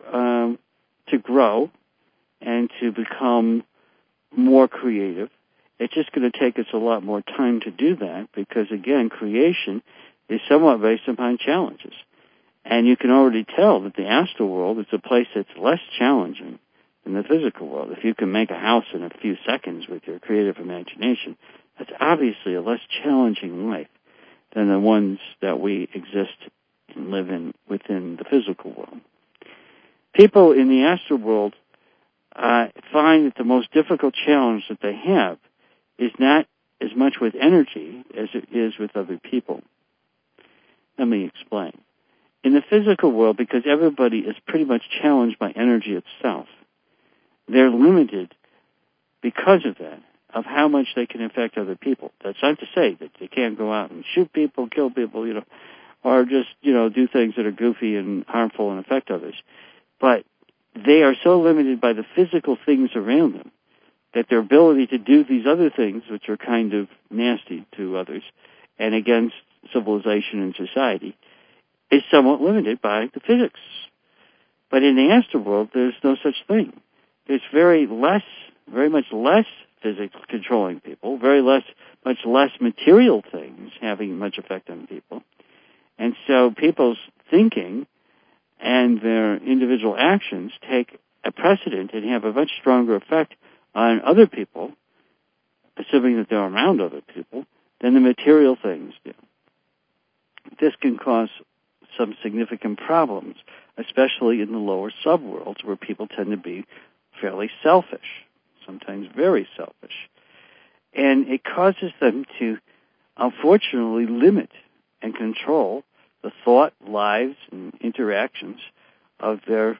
grow and to become more creative. It's just going to take us a lot more time to do that because, again, creation is somewhat based upon challenges. And you can already tell that the astral world is a place that's less challenging than the physical world. If you can make a house in a few seconds with your creative imagination, that's obviously a less challenging life than the ones that we exist and live in within the physical world. People in the astral world find that the most difficult challenge that they have is not as much with energy as it is with other people. Let me explain. In the physical world, because everybody is pretty much challenged by energy itself, they're limited because of that, of how much they can affect other people. That's not to say that they can't go out and shoot people, kill people, or just, do things that are goofy and harmful and affect others. But they are so limited by the physical things around them that their ability to do these other things, which are kind of nasty to others and against civilization and society, is somewhat limited by the physics. But in the astral world, there's no such thing. There's very much less physics controlling people, much less material things having much effect on people. And so people's thinking and their individual actions take a precedent and have a much stronger effect on other people, assuming that they're around other people, than the material things do. This can cause some significant problems, especially in the lower subworlds where people tend to be fairly selfish, sometimes very selfish. And it causes them to, unfortunately, limit and control the thought, lives, and interactions of their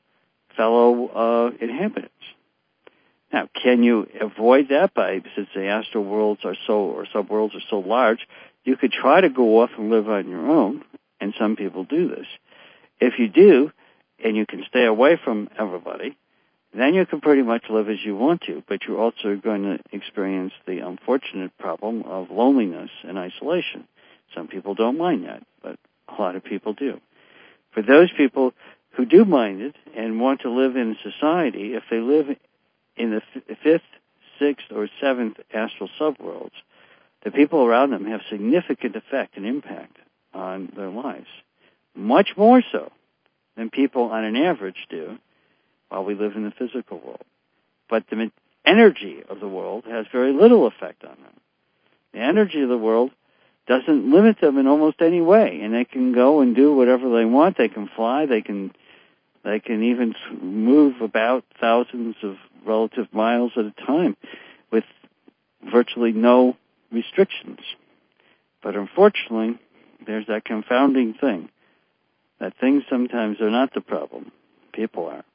fellow inhabitants. Now, can you avoid that by, since the astral worlds are or subworlds are so large, you could try to go off and live on your own, and some people do this. If you do, and you can stay away from everybody, then you can pretty much live as you want to, but you're also going to experience the unfortunate problem of loneliness and isolation. Some people don't mind that, but a lot of people do. For those people who do mind it and want to live in society, if they live in the fifth, sixth, or seventh astral subworlds, the people around them have significant effect and impact on their lives, much more so than people on an average do while we live in the physical world. But the energy of the world has very little effect on them. The energy of the world doesn't limit them in almost any way, and they can go and do whatever they want. They can fly. They can even move about thousands of relative miles at a time with virtually no restrictions. But unfortunately, there's that confounding thing, that things sometimes are not the problem, people are.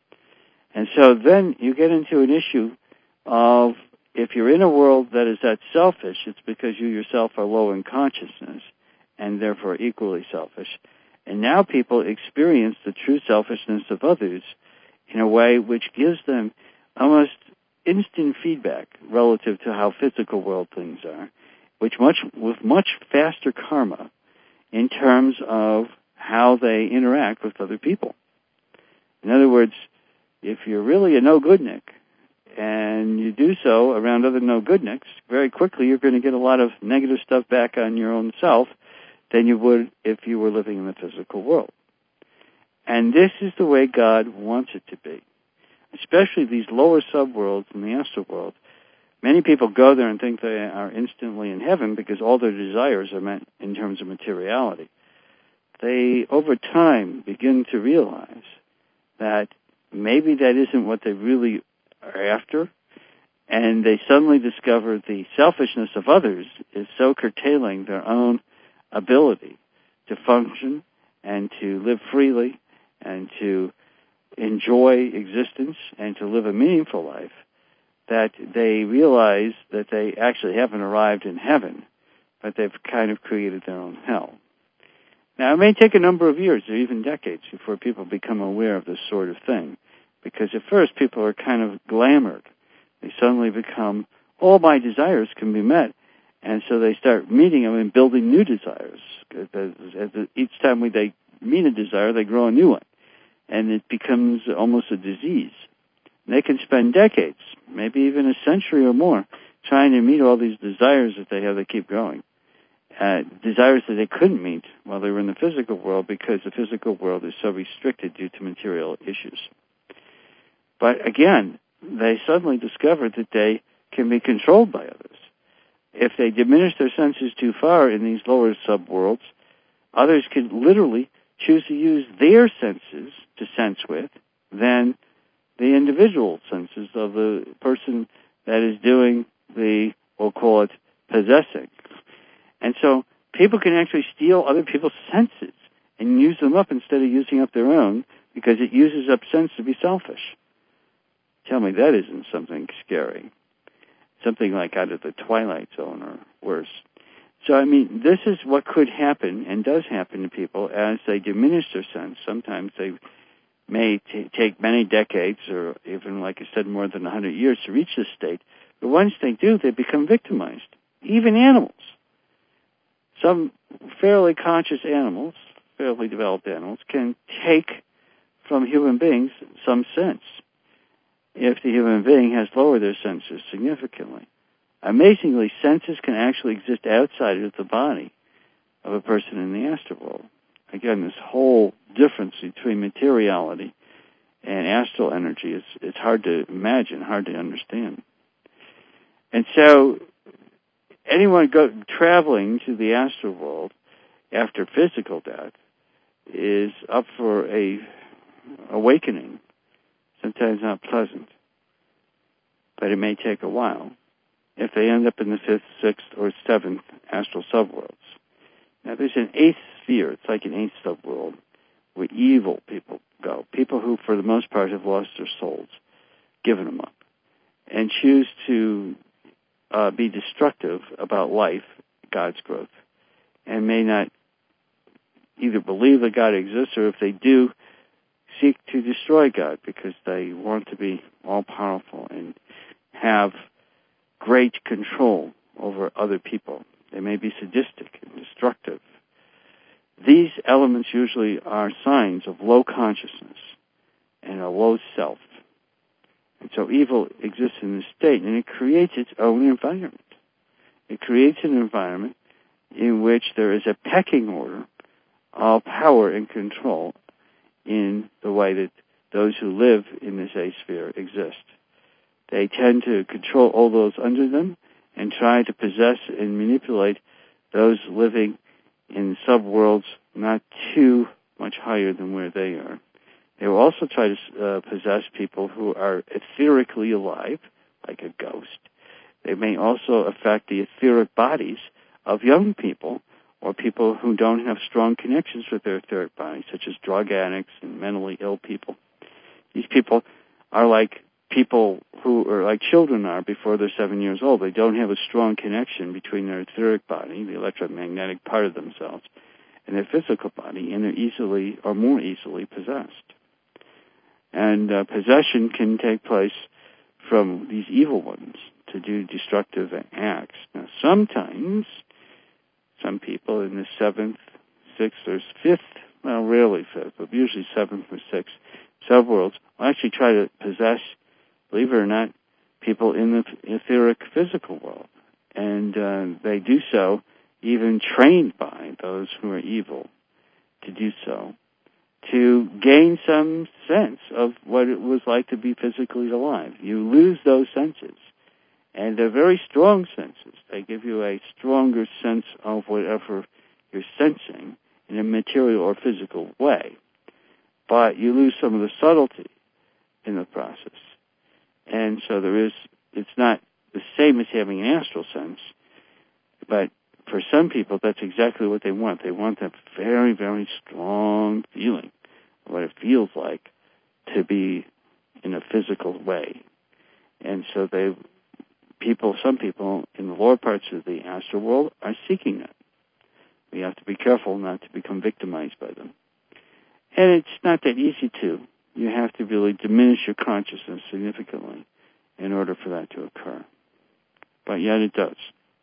And so then you get into an issue of, if you're in a world that is that selfish, it's because you yourself are low in consciousness and therefore equally selfish. And now people experience the true selfishness of others in a way which gives them almost instant feedback relative to how physical world things are, with much faster karma in terms of how they interact with other people. In other words, if you're really a no-goodnik and you do so around other no-goodniks, very quickly you're going to get a lot of negative stuff back on your own self than you would if you were living in the physical world. And this is the way God wants it to be, especially these lower subworlds in the astral world. Many people go there and think they are instantly in heaven because all their desires are met in terms of materiality. They, over time, begin to realize that maybe that isn't what they really are after, and they suddenly discover the selfishness of others is so curtailing their own ability to function and to live freely and to enjoy existence and to live a meaningful life, that they realize that they actually haven't arrived in heaven, but they've kind of created their own hell. Now, it may take a number of years or even decades before people become aware of this sort of thing, because at first people are kind of glamored. They suddenly become, all my desires can be met, and so they start meeting them and building new desires. Each time they meet a desire, they grow a new one, and it becomes almost a disease. And they can spend decades, maybe even a century or more, trying to meet all these desires that they have that keep growing. Desires that they couldn't meet while they were in the physical world because the physical world is so restricted due to material issues. But again, they suddenly discover that they can be controlled by others. If they diminish their senses too far in these lower subworlds, others could literally choose to use their senses to sense with than the individual senses of the person that is doing the, we'll call it, possessing. And so people can actually steal other people's senses and use them up instead of using up their own, because it uses up sense to be selfish. Tell me that isn't something scary. Something like out of the Twilight Zone or worse. So, I mean, this is what could happen and does happen to people as they diminish their sense. Sometimes they may take many decades or even, like I said, more than 100 years to reach this state. But once they do, they become victimized. Even animals. Some fairly conscious animals, fairly developed animals, can take from human beings some sense if the human being has lowered their senses significantly. Amazingly, senses can actually exist outside of the body of a person in the astral world. Again, this whole difference between materiality and astral energy is hard to imagine, hard to understand. And so anyone traveling to the astral world after physical death is up for a awakening, sometimes not pleasant, but it may take a while, if they end up in the 5th, 6th, or 7th astral subworlds. Now, there's an 8th sphere. It's like an 8th subworld where evil people go, people who, for the most part, have lost their souls, given them up, and choose to be destructive about life, God's growth, and may not either believe that God exists, or if they do, seek to destroy God because they want to be all-powerful and have great control over other people. They may be sadistic and destructive. These elements usually are signs of low consciousness and a low self. And so evil exists in this state, and it creates its own environment. It creates an environment in which there is a pecking order of power and control in the way that those who live in this A-sphere exist. They tend to control all those under them and try to possess and manipulate those living in subworlds not too much higher than where they are. They will also try to possess people who are etherically alive, like a ghost. They may also affect the etheric bodies of young people or people who don't have strong connections with their etheric bodies, such as drug addicts and mentally ill people. These people are like people who are like children are before they're 7 years old. They don't have a strong connection between their etheric body, the electromagnetic part of themselves, and their physical body, and they're easily or more easily possessed. And possession can take place from these evil ones to do destructive acts. Now, sometimes some people in the 7th, 6th, or 5th, well, rarely 5th, but usually 7th or 6th subworlds will actually try to possess, believe it or not, people in the etheric physical world. And they do so even trained by those who are evil to do so, to gain some sense of what it was like to be physically alive. You lose those senses, and they're very strong senses. They give you a stronger sense of whatever you're sensing in a material or physical way, but you lose some of the subtlety in the process. And so it's not the same as having an astral sense, but for some people, that's exactly what they want. They want that very, very strong feeling of what it feels like to be in a physical way. And so some people in the lower parts of the astral world are seeking that. We have to be careful not to become victimized by them. And it's not that easy to. You have to really diminish your consciousness significantly in order for that to occur. But yet it does.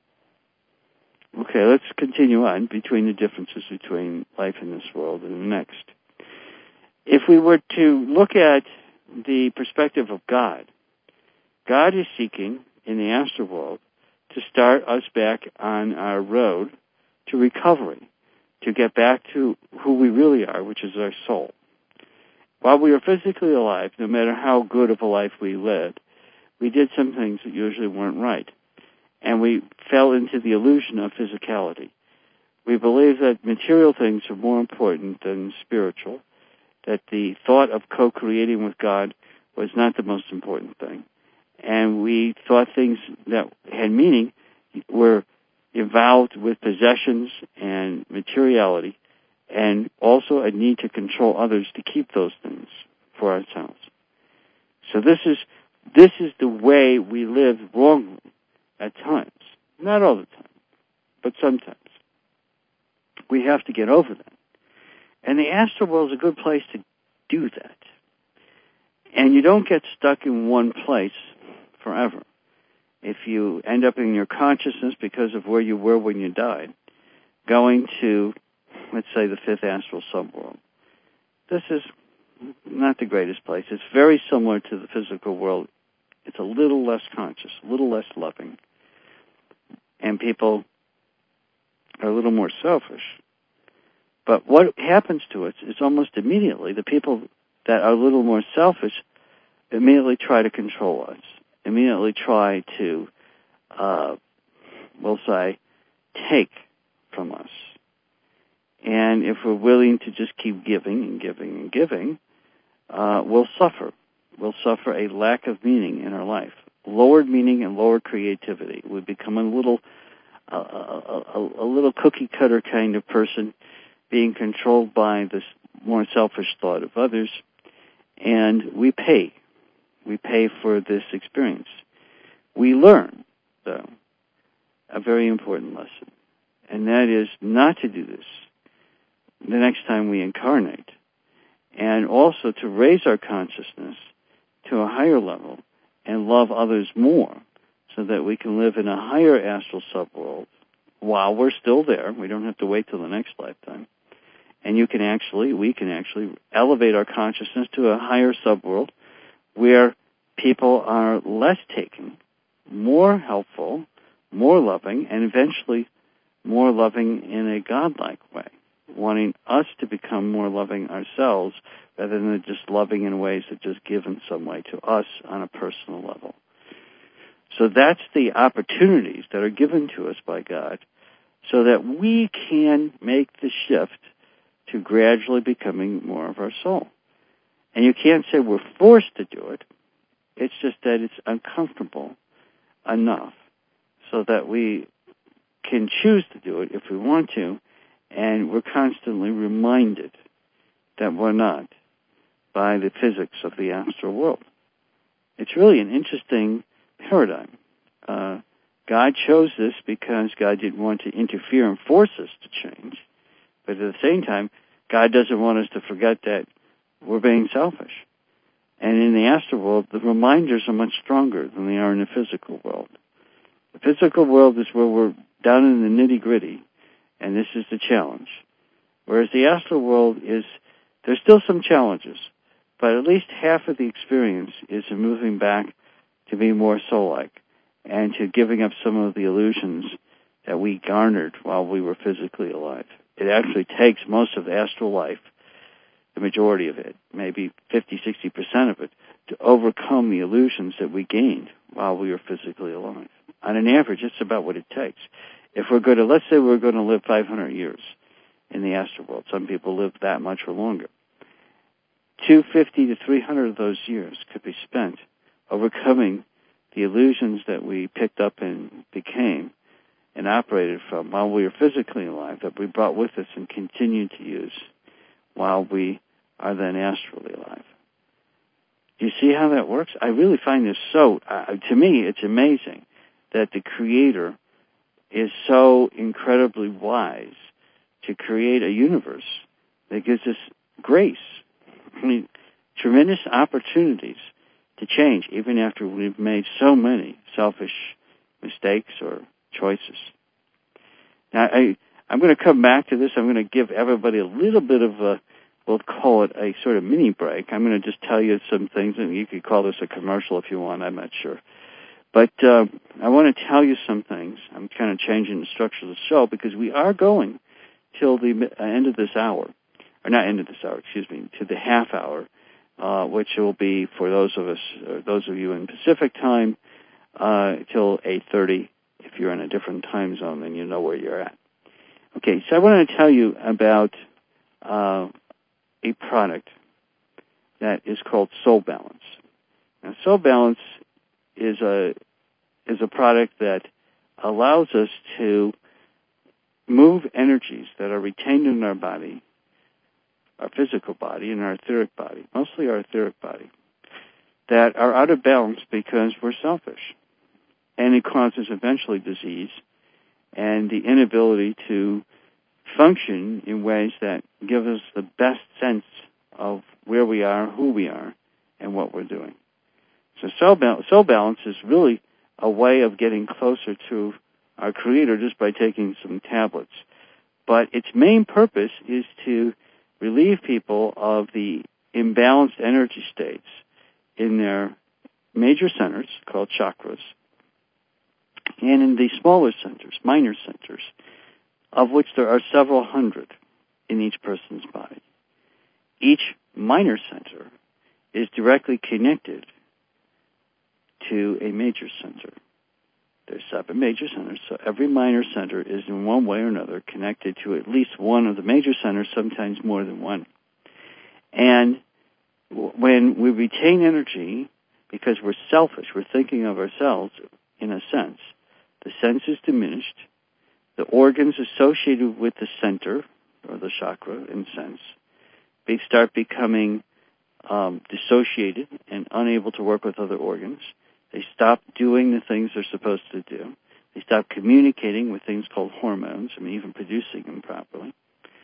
Okay, let's continue on between the differences between life in this world and the next. If we were to look at the perspective of God, God is seeking in the astral world to start us back on our road to recovery, to get back to who we really are, which is our soul. While we are physically alive, no matter how good of a life we led, we did some things that usually weren't right. And we fell into the illusion of physicality. We believe that material things are more important than spiritual, that the thought of co-creating with God was not the most important thing. And we thought things that had meaning were involved with possessions and materiality, and also a need to control others to keep those things for ourselves. So this is the way we live wrongly at times. Not all the time, but sometimes. We have to get over that. And the astral world is a good place to do that. And you don't get stuck in one place forever. If you end up in your consciousness because of where you were when you died, going to, let's say, the 5th astral subworld, this is not the greatest place. It's very similar to the physical world. It's a little less conscious, a little less loving. And people are a little more selfish. But what happens to us is almost immediately, the people that are a little more selfish immediately try to control us, immediately try to, we'll say, take from us. And if we're willing to just keep giving and giving and giving, we'll suffer. We'll suffer a lack of meaning in our life, lowered meaning and lower creativity. We become a little cookie cutter kind of person, being controlled by this more selfish thought of others, and we pay. We pay for this experience. We learn, though, a very important lesson, and that is not to do this the next time we incarnate, and also to raise our consciousness to a higher level and love others more so that we can live in a higher astral subworld while we're still there. We don't have to wait till the next lifetime. And we can actually elevate our consciousness to a higher subworld where people are less taken, more helpful, more loving, and eventually more loving in a godlike way, wanting us to become more loving ourselves rather than just loving in ways that just give in some way to us on a personal level. So that's the opportunities that are given to us by God so that we can make the shift to gradually becoming more of our soul. And you can't say we're forced to do it. It's just that it's uncomfortable enough so that we can choose to do it if we want to, and we're constantly reminded that we're not by the physics of the astral world. It's really an interesting paradigm. God chose this because God didn't want to interfere and force us to change, but at the same time, God doesn't want us to forget that we're being selfish. And in the astral world, the reminders are much stronger than they are in the physical world. The physical world is where we're down in the nitty-gritty, and this is the challenge. Whereas the astral world there's still some challenges, but at least half of the experience is moving back to be more soul-like and to giving up some of the illusions that we garnered while we were physically alive. It actually takes most of astral life, the majority of it, maybe 50-60% of it, to overcome the illusions that we gained while we were physically alive. On an average, it's about what it takes. If let's say we're going to live 500 years in the astral world. Some people live that much or longer. 250 to 300 of those years could be spent overcoming the illusions that we picked up and became and operated from while we were physically alive, that we brought with us and continue to use while we are then astrally alive. Do you see how that works? I really find this to me, it's amazing that the Creator is so incredibly wise to create a universe that gives us grace. I mean, tremendous opportunities to change, even after we've made so many selfish mistakes or choices. Now, I'm going to come back to this. I'm going to give everybody a little bit of we'll call it a sort of mini break. I'm going to just tell you some things, and you could call this a commercial if you want. I'm not sure. But I want to tell you some things. I'm kind of changing the structure of the show because we are going till the end of this hour. Or not end of this hour, to the half hour, which will be for those of you in Pacific time, till 8:30. If you're in a different time zone, then you know where you're at. Okay, so I want to tell you about a product that is called Soul Balance. Now, Soul Balance is a product that allows us to move energies that are retained in our body, our physical body and our etheric body, mostly our etheric body, that are out of balance because we're selfish. And it causes eventually disease and the inability to function in ways that give us the best sense of where we are, who we are, and what we're doing. So Soul Balance is really a way of getting closer to our Creator just by taking some tablets. But its main purpose is to relieve people of the imbalanced energy states in their major centers, called chakras, and in the smaller centers, minor centers, of which there are several hundred in each person's body. Each minor center is directly connected to a major center There's 7 major centers, so every minor center is in one way or another connected to at least one of the major centers, sometimes more than one. And when we retain energy, because we're selfish, we're thinking of ourselves in a sense, the sense is diminished, the organs associated with the center, or the chakra in sense, they start becoming dissociated and unable to work with other organs. They stop doing the things they're supposed to do. They stop communicating with things called hormones, even producing them properly.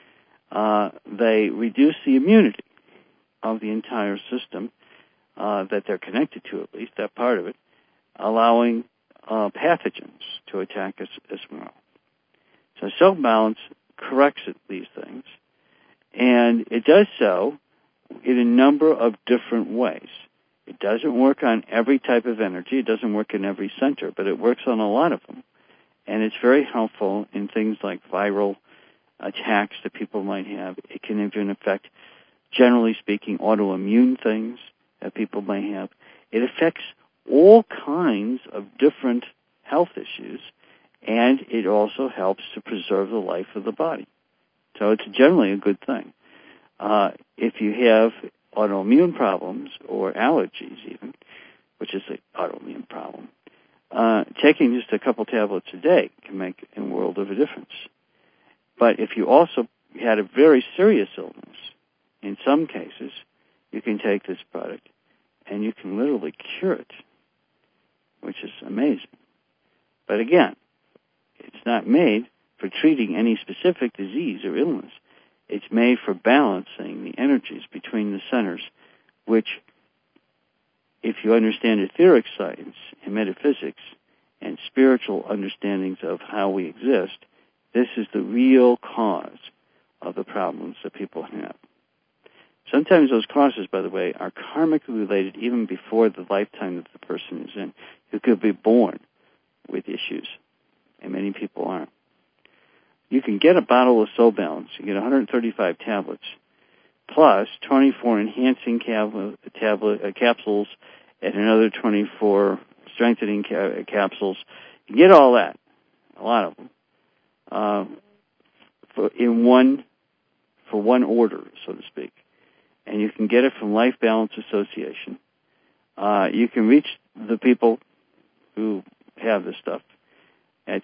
They reduce the immunity of the entire system that they're connected to, at least, that part of it, allowing pathogens to attack us as well. So self-balance corrects these things, and it does so in a number of different ways. It doesn't work on every type of energy. It doesn't work in every center, but it works on a lot of them. And it's very helpful in things like viral attacks that people might have. It can even affect, generally speaking, autoimmune things that people may have. It affects all kinds of different health issues, and it also helps to preserve the life of the body. So it's generally a good thing. If you have autoimmune problems or allergies even, which is an autoimmune problem, taking just a couple tablets a day can make a world of a difference. But if you also had a very serious illness, in some cases, you can take this product and you can literally cure it, which is amazing. But again, it's not made for treating any specific disease or illness. It's made for balancing the energies between the centers, which, if you understand etheric science and metaphysics and spiritual understandings of how we exist, this is the real cause of the problems that people have. Sometimes those causes, by the way, are karmically related even before the lifetime that the person is in. You could be born with issues, and many people aren't. You can get a bottle of Soul Balance. You get 135 tablets, plus 24 enhancing capsules and another 24 strengthening capsules. You get all that, a lot of them, for one order, so to speak. And you can get it from Life Balance Association. You can reach the people who have this stuff at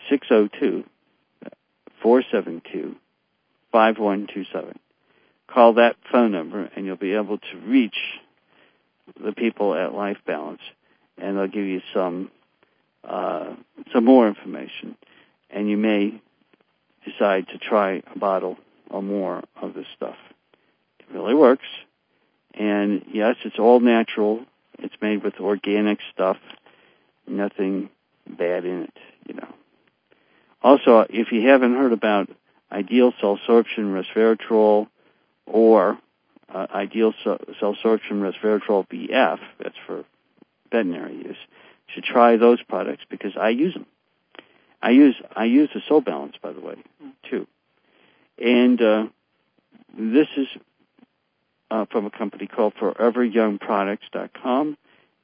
602-472-5127. Call that phone number, and you'll be able to reach the people at Life Balance, and they'll give you some more information, and you may decide to try a bottle or more of this stuff. It really works, and yes, it's all natural. It's made with organic stuff, nothing bad in it, Also, if you haven't heard about Ideal Cell Sorption Resveratrol or Ideal Cell Sorption Resveratrol BF, that's for veterinary use, you should try those products because I use them. I use the Soul Balance, by the way, too. And this is from a company called ForeverYoungProducts.com,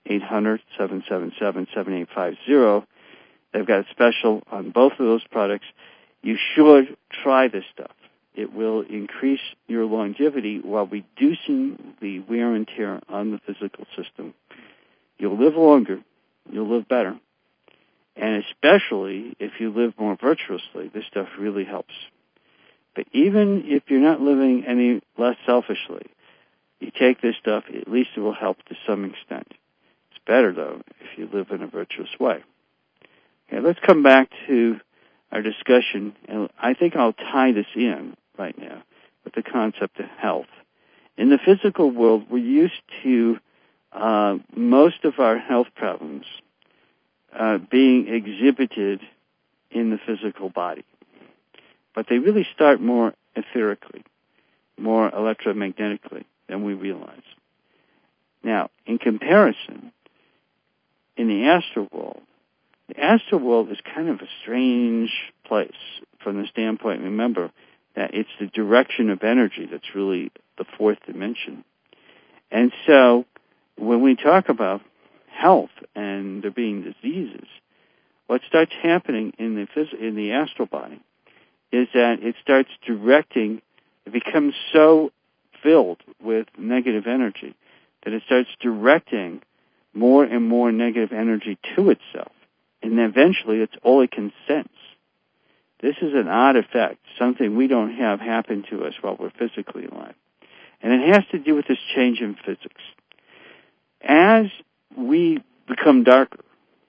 800-777-7850. They've got a special on both of those products. You should try this stuff. It will increase your longevity while reducing the wear and tear on the physical system. You'll live longer. You'll live better. And especially if you live more virtuously, this stuff really helps. But even if you're not living any less selfishly, you take this stuff, at least it will help to some extent. It's better, though, if you live in a virtuous way. Okay, let's come back to our discussion, and I think I'll tie this in right now with the concept of health. In the physical world, we're used to most of our health problems being exhibited in the physical body. But they really start more etherically, more electromagnetically than we realize. Now, in comparison, in the astral world is kind of a strange place from the standpoint, remember, that it's the direction of energy that's really the fourth dimension. And so when we talk about health and there being diseases, what starts happening in the astral body is that it starts directing, it becomes so filled with negative energy that it starts directing more and more negative energy to itself. And eventually it's all it can sense. This is an odd effect, something we don't have happen to us while we're physically alive. And it has to do with this change in physics. As we become darker,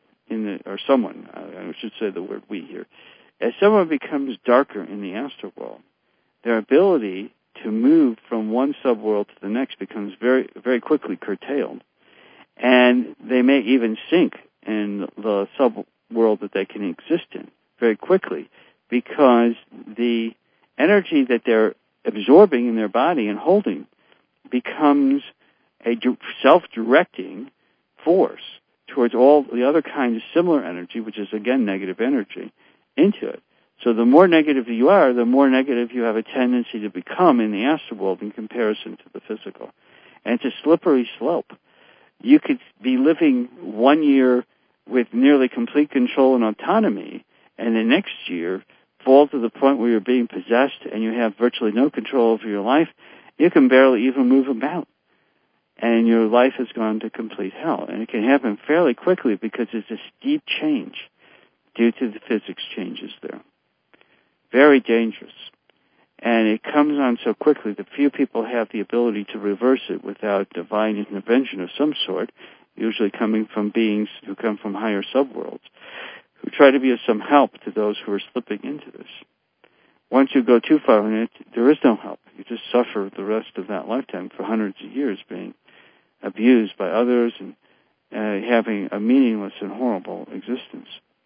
I should say the word we here, as someone becomes darker in the astral world, their ability to move from one subworld to the next becomes very, very quickly curtailed. And they may even sink in the subworld that they can exist in very quickly because the energy that they're absorbing in their body and holding becomes a self-directing force towards all the other kinds of similar energy, which is, again, negative energy, into it. So the more negative you are, the more negative you have a tendency to become in the astral world in comparison to the physical. And it's a slippery slope. You could be living 1 year with nearly complete control and autonomy, and the next year fall to the point where you're being possessed and you have virtually no control over your life. You can barely even move about. And your life has gone to complete hell. And it can happen fairly quickly because it's a steep change due to the physics changes there. Very dangerous. And it comes on so quickly that few people have the ability to reverse it without divine intervention of some sort, usually coming from beings who come from higher subworlds, who try to be of some help to those who are slipping into this. Once you go too far in it, there is no help. You just suffer the rest of that lifetime for hundreds of years being abused by others and having a meaningless and horrible existence.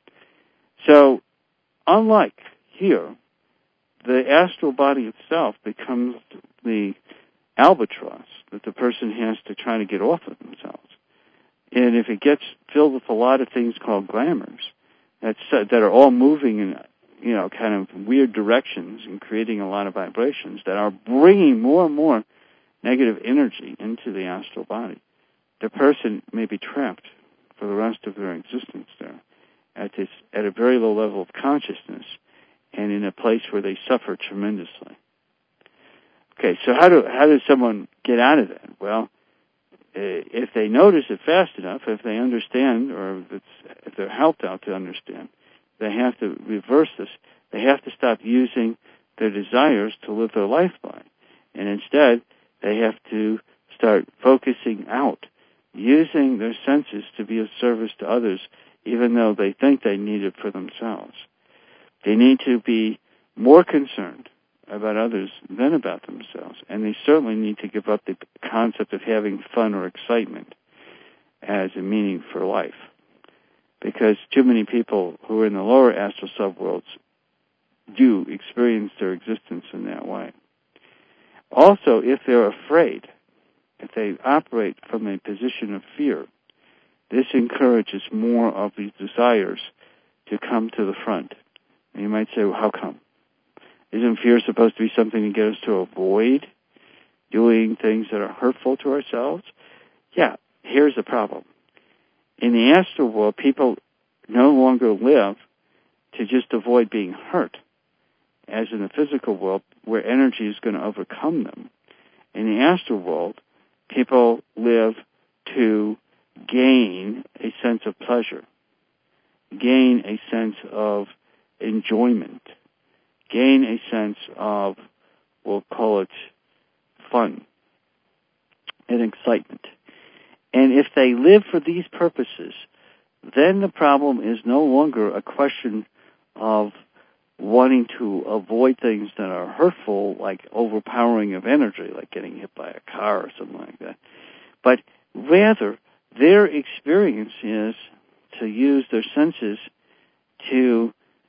So, unlike here, the astral body itself becomes the albatross that the person has to try to get off of themselves. And if it gets filled with a lot of things called glamours that are all moving in, kind of weird directions and creating a lot of vibrations that are bringing more and more negative energy into the astral body, the person may be trapped for the rest of their existence there at a very low level of consciousness and in a place where they suffer tremendously. Okay, so how does someone get out of that? Well, if they notice it fast enough, if they understand, or if they're helped out to understand, they have to reverse this. They have to stop using their desires to live their life by. And instead, they have to start focusing out, using their senses to be of service to others, even though they think they need it for themselves. They need to be more concerned about others than about themselves, and they certainly need to give up the concept of having fun or excitement as a meaning for life, because too many people who are in the lower astral subworlds do experience their existence in that way. Also, if they're afraid, if they operate from a position of fear, this encourages more of these desires to come to the front. And you might say, well, how come? Isn't fear supposed to be something to get us to avoid doing things that are hurtful to ourselves? Yeah, here's the problem. In the astral world, people no longer live to just avoid being hurt, as in the physical world, where energy is going to overcome them. In the astral world, people live to gain a sense of pleasure, gain a sense of enjoyment, gain a sense of, we'll call it, fun and excitement. And if they live for these purposes, then the problem is no longer a question of wanting to avoid things that are hurtful, like overpowering of energy, like getting hit by a car or something like that. But rather, their experience is to use their senses to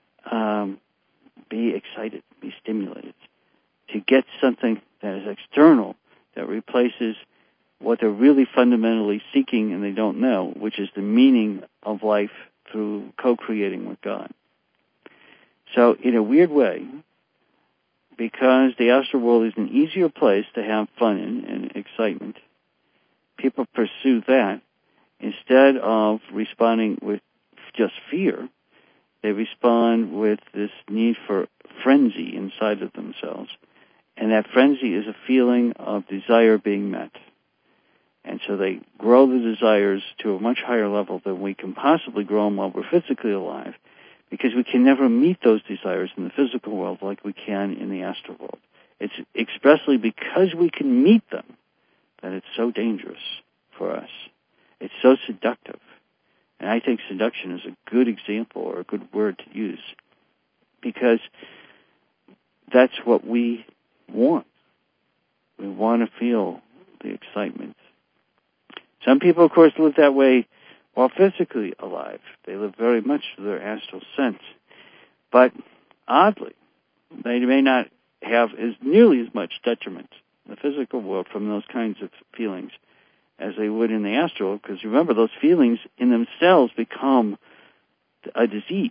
be excited, be stimulated, to get something that is external, that replaces what they're really fundamentally seeking and they don't know, which is the meaning of life through co-creating with God. So in a weird way, because the astral world is an easier place to have fun and excitement, people pursue that instead of responding with just fear they respond with this need for frenzy inside of themselves. And that frenzy is a feeling of desire being met. And so they grow the desires to a much higher level than we can possibly grow them while we're physically alive, because we can never meet those desires in the physical world like we can in the astral world. It's expressly because we can meet them that it's so dangerous for us. It's so seductive. And I think seduction is a good example or a good word to use, because that's what we want. We want to feel the excitement. Some people, of course, live that way while physically alive. They live very much to their astral sense. But oddly, they may not have nearly as much detriment in the physical world from those kinds of feelings as they would in the astral, because remember, those feelings in themselves become a disease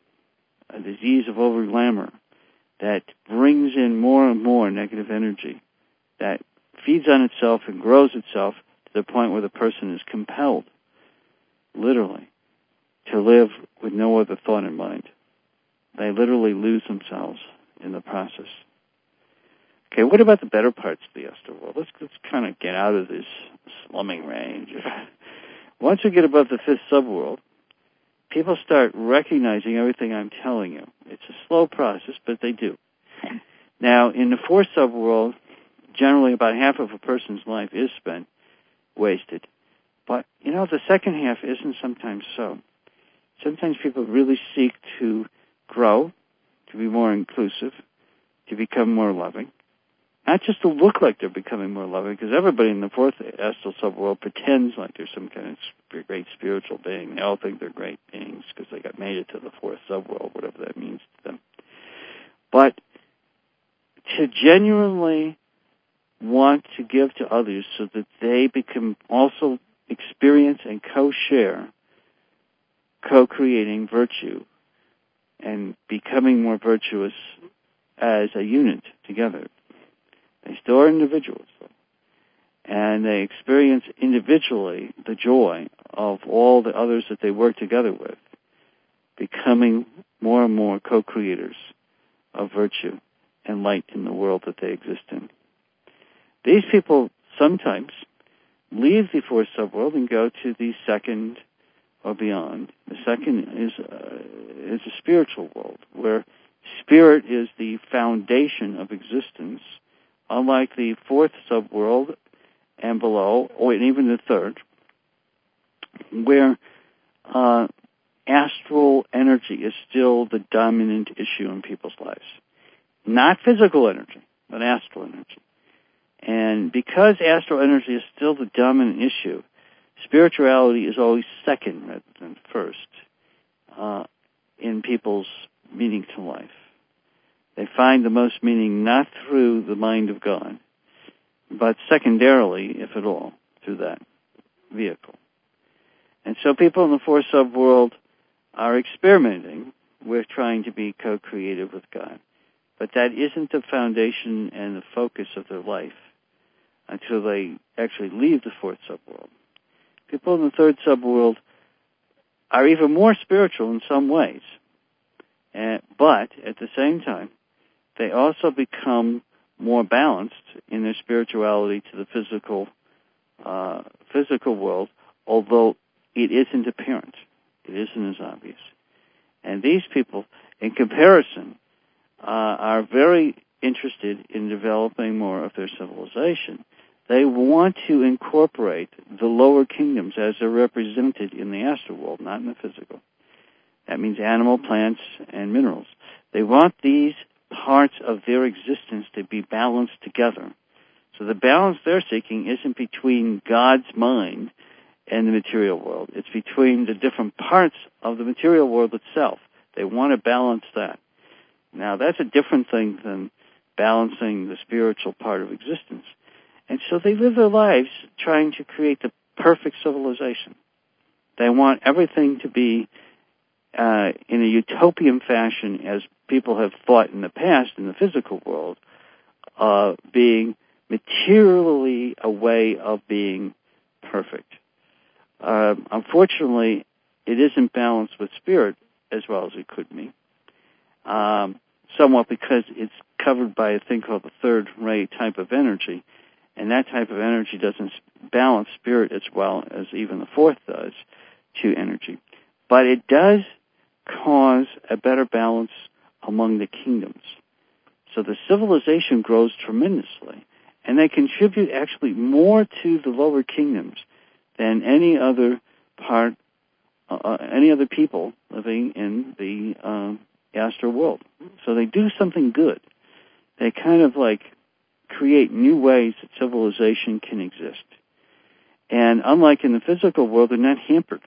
of over-glamour that brings in more and more negative energy that feeds on itself and grows itself to the point where the person is compelled, literally, to live with no other thought in mind. They literally lose themselves in the process. Okay, what about the better parts of the astral world? Let's kind of get out of this slumming range. Once we get above the fifth subworld, people start recognizing everything I'm telling you. It's a slow process, but they do. Now, in the fourth subworld, generally about half of a person's life is spent wasted. But, the second half isn't sometimes so. Sometimes people really seek to grow, to be more inclusive, to become more loving. Not just to look like they're becoming more loving, because everybody in the fourth astral subworld pretends like they're some kind of great spiritual being. They all think they're great beings because they got made it to the fourth subworld, whatever that means to them. But to genuinely want to give to others so that they can also experience and co-share, co-creating virtue and becoming more virtuous as a unit together. They still are individuals, though. And they experience individually the joy of all the others that they work together with, becoming more and more co-creators of virtue and light in the world that they exist in. These people sometimes leave the fourth subworld and go to the second or beyond. The second is a spiritual world, where spirit is the foundation of existence, unlike the fourth subworld and below, or even the third, where astral energy is still the dominant issue in people's lives. Not physical energy, but astral energy. And because astral energy is still the dominant issue, spirituality is always second rather than first in people's meaning to life. They find the most meaning not through the mind of God, but secondarily, if at all, through that vehicle. And so people in the fourth subworld are experimenting with trying to be co-creative with God. But that isn't the foundation and the focus of their life until they actually leave the fourth subworld. People in the third subworld are even more spiritual in some ways, but at the same time, they also become more balanced in their spirituality to the physical world, although it isn't apparent. It isn't as obvious. And these people, in comparison, are very interested in developing more of their civilization. They want to incorporate the lower kingdoms as they're represented in the astral world, not in the physical. That means animal, plants, and minerals. They want these parts of their existence to be balanced together. So the balance they're seeking isn't between God's mind and the material world. It's between the different parts of the material world itself. They want to balance that. Now, that's a different thing than balancing the spiritual part of existence. And so they live their lives trying to create the perfect civilization. They want everything to be in a utopian fashion, as people have thought in the past in the physical world, being materially a way of being perfect. Unfortunately, it isn't balanced with spirit as well as it could be, somewhat because it's covered by a thing called the third ray type of energy, and that type of energy doesn't balance spirit as well as even the fourth does to energy. But it does cause a better balance among the kingdoms. So the civilization grows tremendously, and they contribute actually more to the lower kingdoms than any other any other people living in the astral world. So they do something good. They kind of like create new ways that civilization can exist. And unlike in the physical world, they're not hampered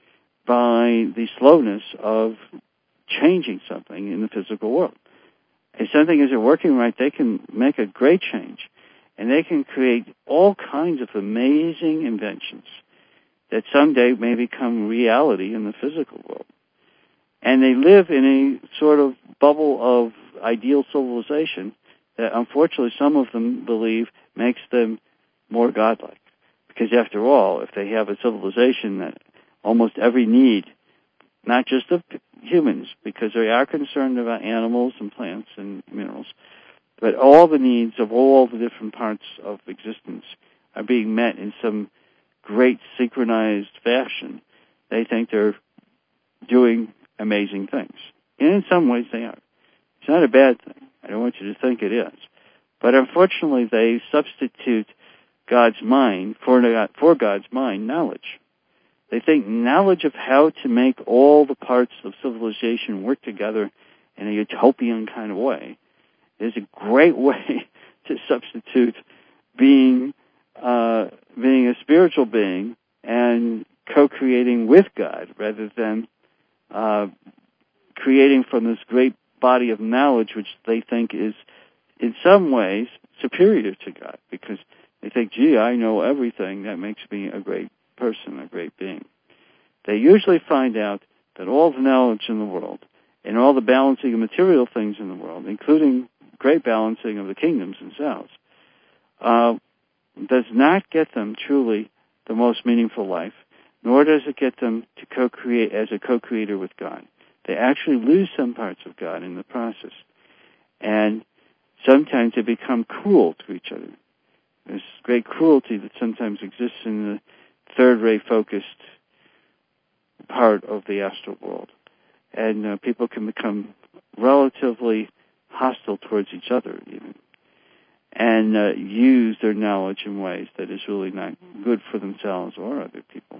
by the slowness of changing something in the physical world. If something isn't working right, they can make a great change, and they can create all kinds of amazing inventions that someday may become reality in the physical world. And they live in a sort of bubble of ideal civilization that, unfortunately, some of them believe makes them more godlike. Because after all, if they have a civilization that almost every need, not just of humans, because they are concerned about animals and plants and minerals, but all the needs of all the different parts of existence are being met in some great synchronized fashion, they think they're doing amazing things. And in some ways they are. It's not a bad thing. I don't want you to think it is. But unfortunately, they substitute God's mind for God's mind knowledge. They think knowledge of how to make all the parts of civilization work together in a utopian kind of way is a great way to substitute being a spiritual being and co-creating with God rather than creating from this great body of knowledge which they think is in some ways superior to God, because they think, gee, I know everything. That makes me a great person, a great being. They usually find out that all the knowledge in the world and all the balancing of material things in the world, including great balancing of the kingdoms themselves, does not get them truly the most meaningful life, nor does it get them to co-create as a co-creator with God. They actually lose some parts of God in the process. And sometimes they become cruel to each other. There's great cruelty that sometimes exists in the third-ray focused part of the astral world. And people can become relatively hostile towards each other even, and use their knowledge in ways that is really not good for themselves or other people.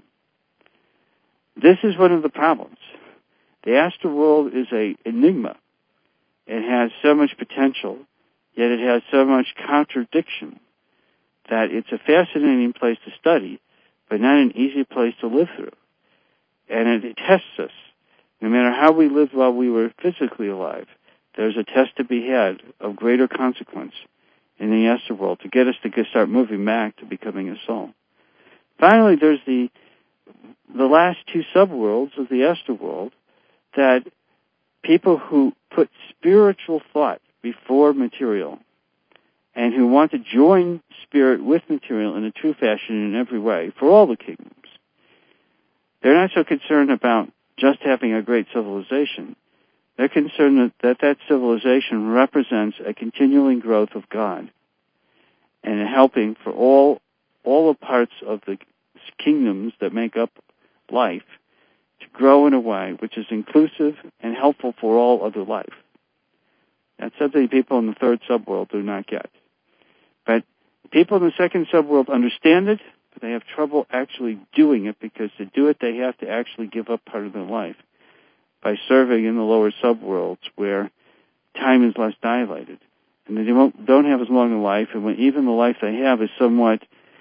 This is one of the problems. The astral world is an enigma. It has so much potential, yet it has so much contradiction that it's a fascinating place to study, but not an easy place to live through. And it tests us. No matter how we lived while we were physically alive, there's a test to be had of greater consequence in the astral world to get us to start moving back to becoming a soul. Finally, there's the last two subworlds of the astral world, that people who put spiritual thought before material and who want to join spirit with material in a true fashion in every way for all the kingdoms, they're not so concerned about just having a great civilization. They're concerned that civilization represents a continuing growth of God and helping for all the parts of the kingdoms that make up life to grow in a way which is inclusive and helpful for all other life. That's something people in the third subworld do not get. But people in the second subworld understand it, but they have trouble actually doing it, because to do it they have to actually give up part of their life by serving in the lower subworlds where time is less dilated. And they don't have as long a life, and when even the life they have is somewhat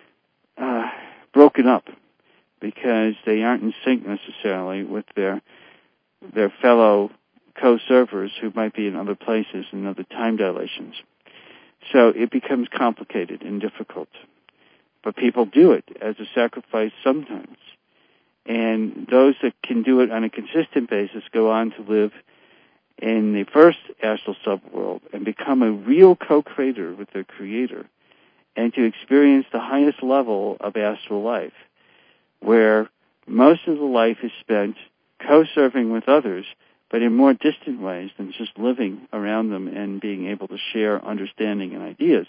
broken up, because they aren't in sync necessarily with their fellow co-servers who might be in other places in other time dilations. So it becomes complicated and difficult. But people do it as a sacrifice sometimes. And those that can do it on a consistent basis go on to live in the first astral subworld and become a real co-creator with their creator, and to experience the highest level of astral life, where most of the life is spent co-serving with others but in more distant ways than just living around them and being able to share understanding and ideas.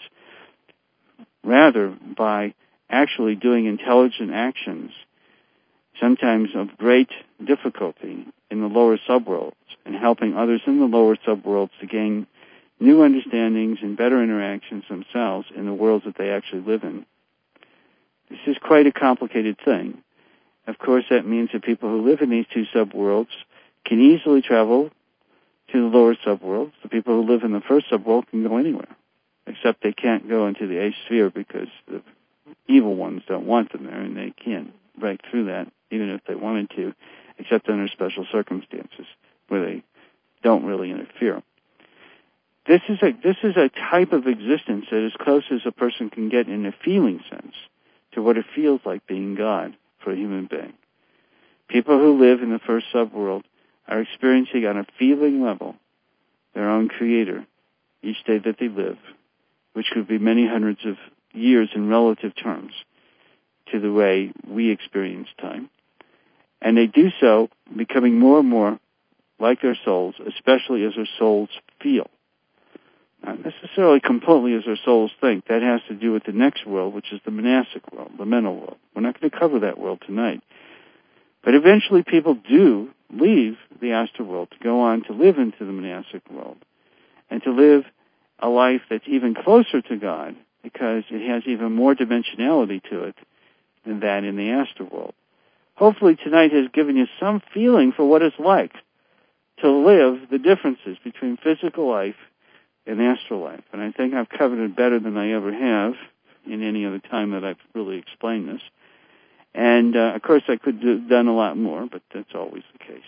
Rather, by actually doing intelligent actions, sometimes of great difficulty in the lower subworlds, and helping others in the lower subworlds to gain new understandings and better interactions themselves in the worlds that they actually live in. This is quite a complicated thing. Of course, that means that people who live in these two subworlds can easily travel to the lower subworlds. The people who live in the first subworld can go anywhere, except they can't go into the eighth sphere because the evil ones don't want them there, and they can't break through that, even if they wanted to, except under special circumstances where they don't really interfere. This is a type of existence that is close as a person can get in a feeling sense to what it feels like being God for a human being. People who live in the first subworld are experiencing on a feeling level their own creator each day that they live, which could be many hundreds of years in relative terms to the way we experience time. And they do so becoming more and more like their souls, especially as their souls feel. Not necessarily completely as their souls think. That has to do with the next world, which is the monastic world, the mental world. We're not going to cover that world tonight. But eventually people do leave the astral world to go on to live into the monastic world and to live a life that's even closer to God because it has even more dimensionality to it than that in the astral world. Hopefully tonight has given you some feeling for what it's like to live the differences between physical life and astral life. And I think I've covered it better than I ever have in any other time that I've really explained this. And, of course, I could have done a lot more, but that's always the case.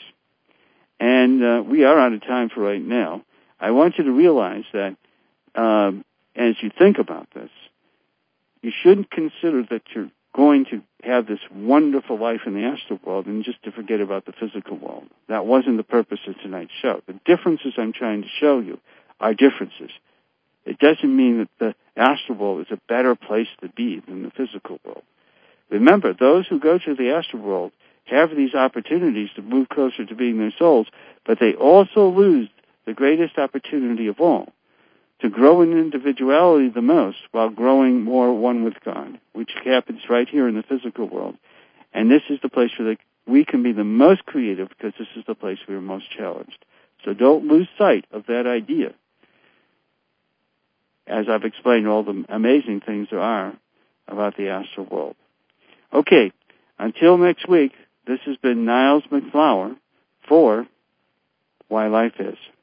And we are out of time for right now. I want you to realize that as you think about this, you shouldn't consider that you're going to have this wonderful life in the astral world and just to forget about the physical world. That wasn't the purpose of tonight's show. The differences I'm trying to show you are differences. It doesn't mean that the astral world is a better place to be than the physical world. Remember, those who go to the astral world have these opportunities to move closer to being their souls, but they also lose the greatest opportunity of all, to grow in individuality the most while growing more one with God, which happens right here in the physical world. And this is the place where we can be the most creative because this is the place we are most challenged. So don't lose sight of that idea. As I've explained all the amazing things there are about the astral world. Okay, until next week, this has been Niles McFlower for Why Life Is.